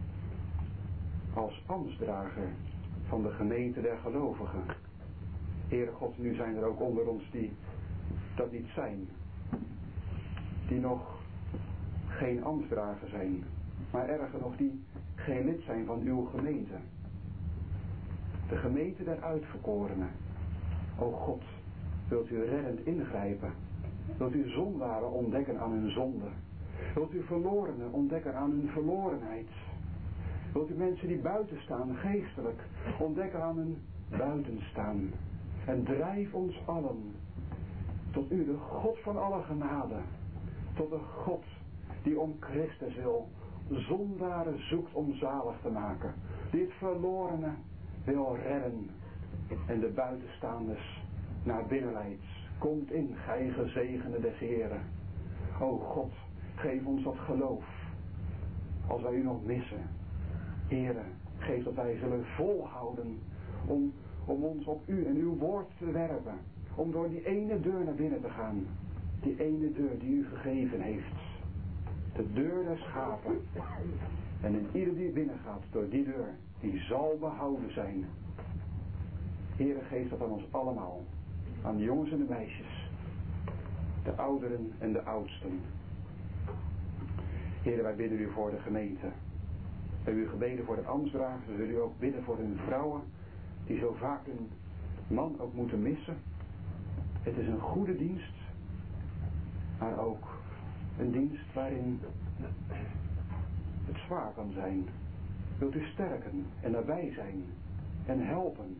Speaker 1: Als ambtsdrager van de gemeente der gelovigen. Heere God, nu zijn er ook onder ons die dat niet zijn. Die nog geen ambtsdrager zijn, maar erger nog die geen lid zijn van uw gemeente. De gemeente der uitverkorenen. O God, wilt u reddend ingrijpen? Wilt u zondaren ontdekken aan hun zonde? Wilt u verlorenen ontdekken aan hun verlorenheid? Wilt u mensen die buiten staan, geestelijk, ontdekken aan hun buitenstaan? En drijf ons allen tot u, de God van alle genade, tot de God die om Christus wil zondaren zoekt om zalig te maken, die het verlorene wil redden en de buitenstaanders naar binnen leidt. Komt in, gij gezegende des Heren. O God, geef ons dat geloof, als wij u nog missen. Heere, geef dat wij zullen volhouden om ons op u en uw woord te werpen, om door die ene deur naar binnen te gaan, die ene deur die u gegeven heeft, de deur der schapen. En in ieder die binnen gaat door die deur, die zal behouden zijn. Heere, geef dat aan ons allemaal, aan de jongens en de meisjes, de ouderen en de oudsten. Heere, wij bidden u voor de gemeente. We hebben u gebeden voor de ambtsdragers, we willen u ook bidden voor hun vrouwen, die zo vaak een man ook moeten missen. Het is een goede dienst, maar ook een dienst waarin het zwaar kan zijn. Wilt u sterken en nabij zijn en helpen.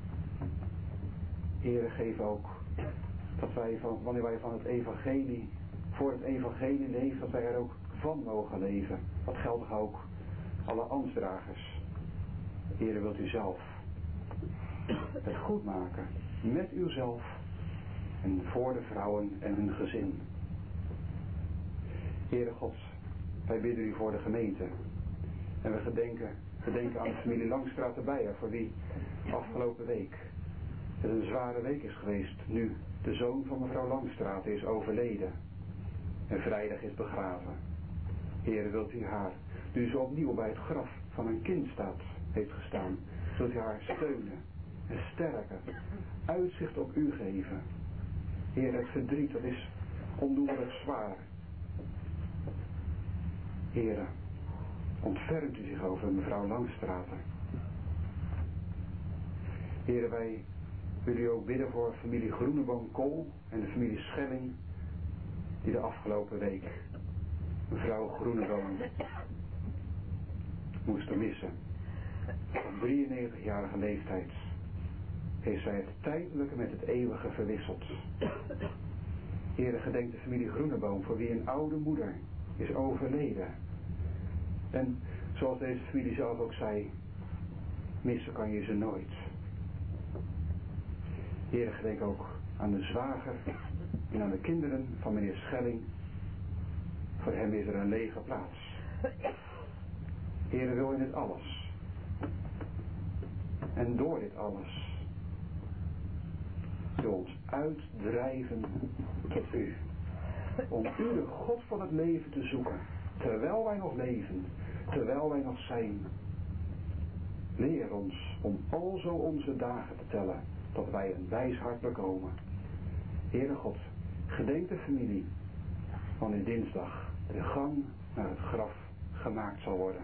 Speaker 1: Heere, geef ook dat wij wanneer wij van het evangelie, voor het evangelie leven, dat wij er ook van mogen leven. Dat geldt ook alle ambtsdragers. Heere, wilt u zelf het goed maken met uzelf en voor de vrouwen en hun gezin. Heere God, wij bidden u voor de gemeente. En we gedenken aan de familie Langstra te Beijer, voor wie afgelopen week het een zware week is geweest nu de zoon van mevrouw Langstraat is overleden en vrijdag is begraven. Heere, wilt u haar, nu ze opnieuw bij het graf van een kind heeft gestaan, wilt u haar steunen en sterken, uitzicht op u geven. Heer, het verdriet, dat is onnoemelijk zwaar. Heere, ontfermt u zich over mevrouw Langstraat. Heere, wij willen u ook bidden voor familie Groeneboom-Kool en de familie Schelling, die de afgelopen week mevrouw Groeneboom moesten missen. Op 93-jarige leeftijd heeft zij het tijdelijke met het eeuwige verwisseld. Heere, gedenk de familie Groeneboom, voor wie een oude moeder is overleden. En zoals deze familie zelf ook zei, missen kan je ze nooit. Heere, gedenk ook aan de zwager en aan de kinderen van meneer Schelling. Voor hem is er een lege plaats. Heere, wil in dit alles en door dit alles wil ons uitdrijven tot u. Om u, de God van het leven, te zoeken. Terwijl wij nog leven, terwijl wij nog zijn. Leer ons om alzo onze dagen te tellen, dat wij een wijs hart bekomen. Heere God, gedenk de familie, wanneer dinsdag de gang naar het graf gemaakt zal worden.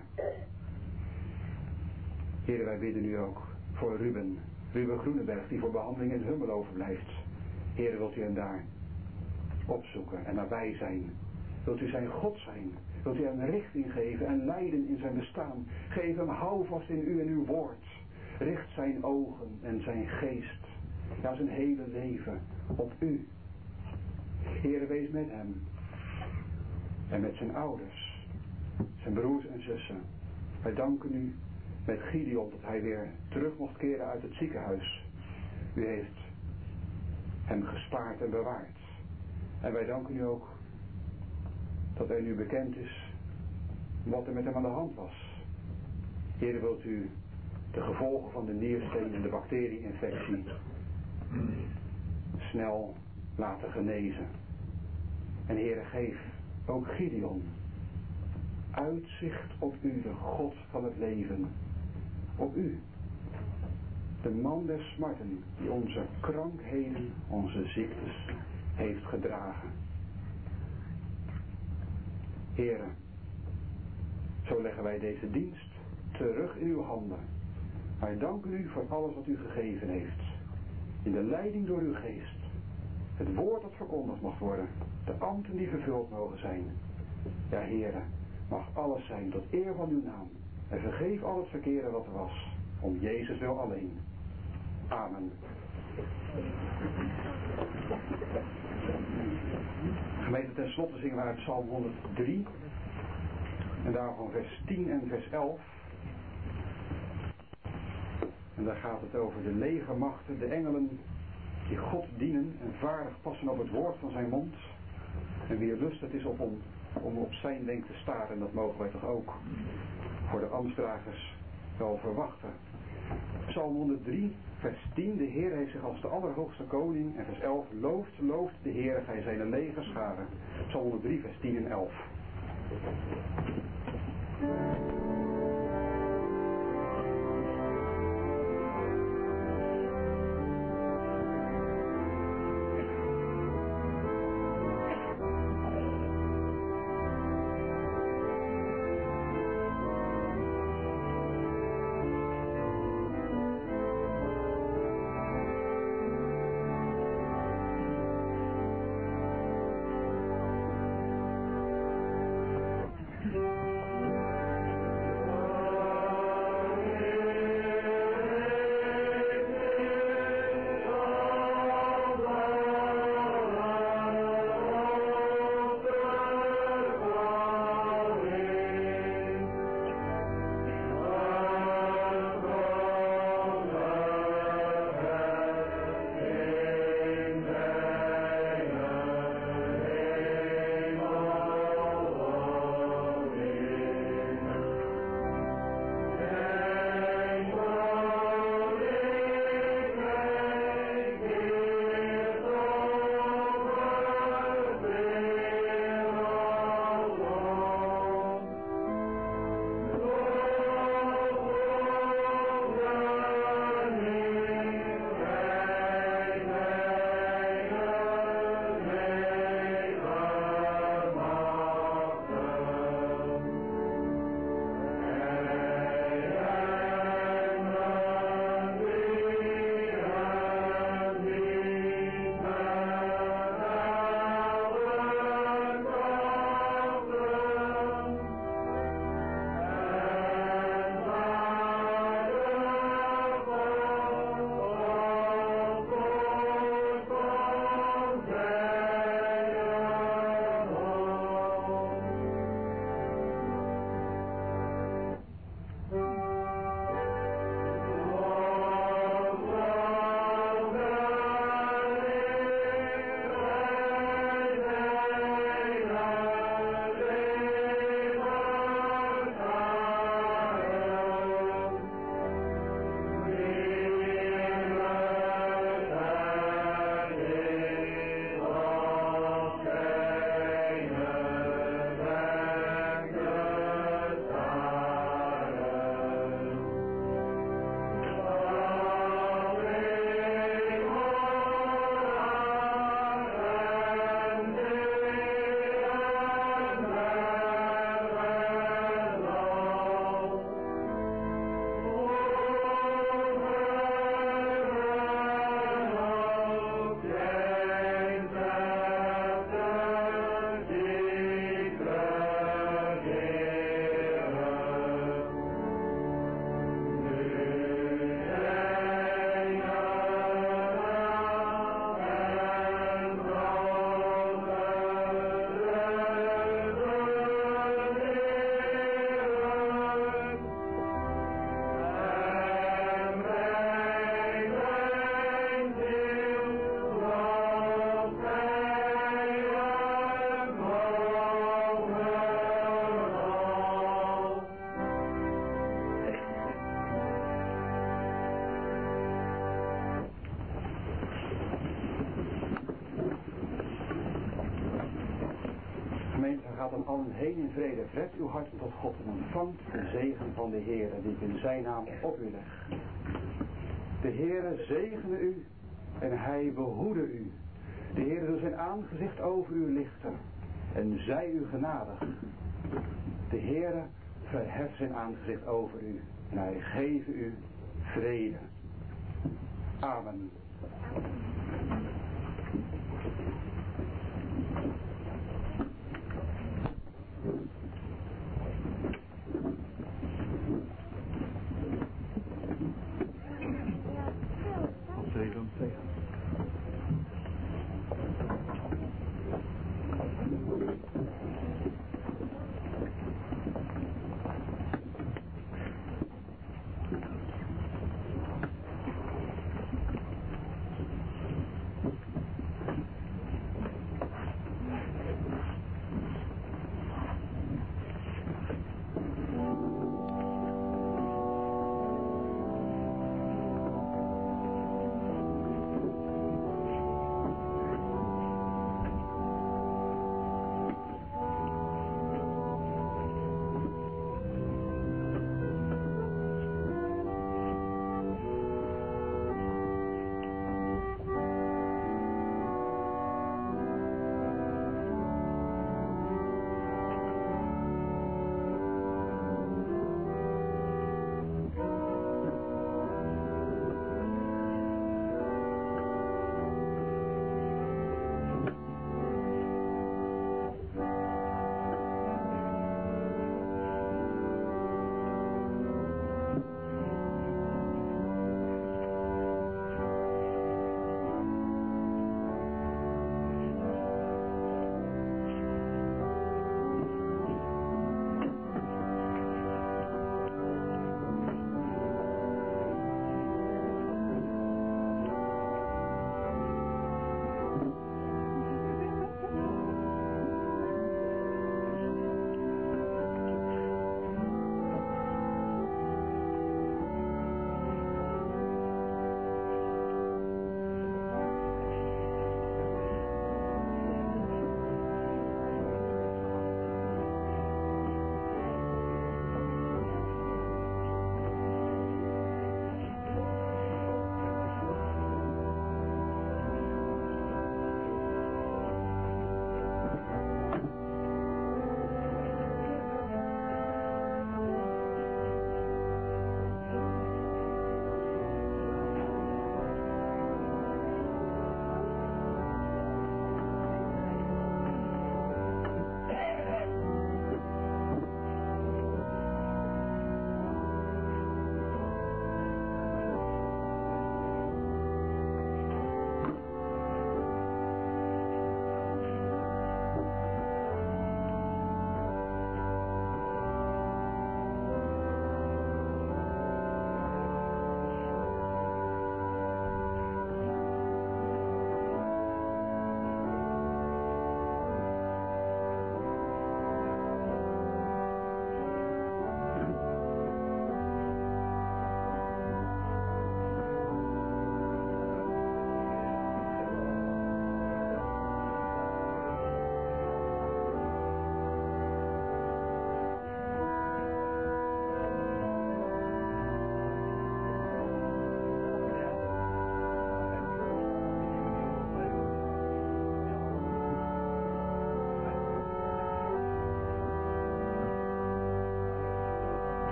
Speaker 1: Heere, wij bidden u ook voor Ruben Groeneberg, die voor behandeling in Hummel overblijft. Heere, wilt u hem daar opzoeken en nabij zijn. Wilt u zijn God zijn. Wilt u hem richting geven en leiden in zijn bestaan. Geef hem houvast in u en uw woord. Richt zijn ogen en zijn geest, ja, zijn hele leven op u. Heere, wees met hem en met zijn ouders, zijn broers en zussen. Wij danken u met Gideon dat hij weer terug mocht keren uit het ziekenhuis. U heeft hem gespaard en bewaard. En wij danken u ook dat er nu bekend is wat er met hem aan de hand was. Heer, wilt u de gevolgen van de niersteen en de bacterie-infectie snel laten genezen. En Heer, geef ook Gideon uitzicht op u, de God van het leven. Op u, de man der smarten, die onze krankheden, onze ziektes heeft gedragen. Heere, zo leggen wij deze dienst terug in uw handen. Wij danken u voor alles wat u gegeven heeft. In de leiding door uw geest. Het woord dat verkondigd mag worden. De ambten die vervuld mogen zijn. Ja, Heere, mag alles zijn tot eer van uw naam. En vergeef al het verkeerde wat er was. Om Jezus wil alleen. Amen. Gemeente, ten slotte zingen we uit Psalm 103. En daarvan vers 10 en vers 11. En daar gaat het over de legermachten, de engelen die God dienen en vaardig passen op het woord van zijn mond. En wie er lust het is om op zijn wenk te staren, dat mogen wij toch ook voor de ambtsdragers wel verwachten. Psalm 103, vers 10, de Heer heeft zich als de allerhoogste koning. En vers 11, looft de Heer, gij zijn legerscharen. Psalm 103, vers 10 en 11. gemeente gaat dan allen heen in vrede. Red uw hart tot God en ontvangt de zegen van de Heere die ik in zijn naam op u leg. De Heere zegene u en hij behoede u. De Heere doet zijn aangezicht over u lichten en zij u genadig. De Heere verheft zijn aangezicht over u en hij geeft u vrede. Amen.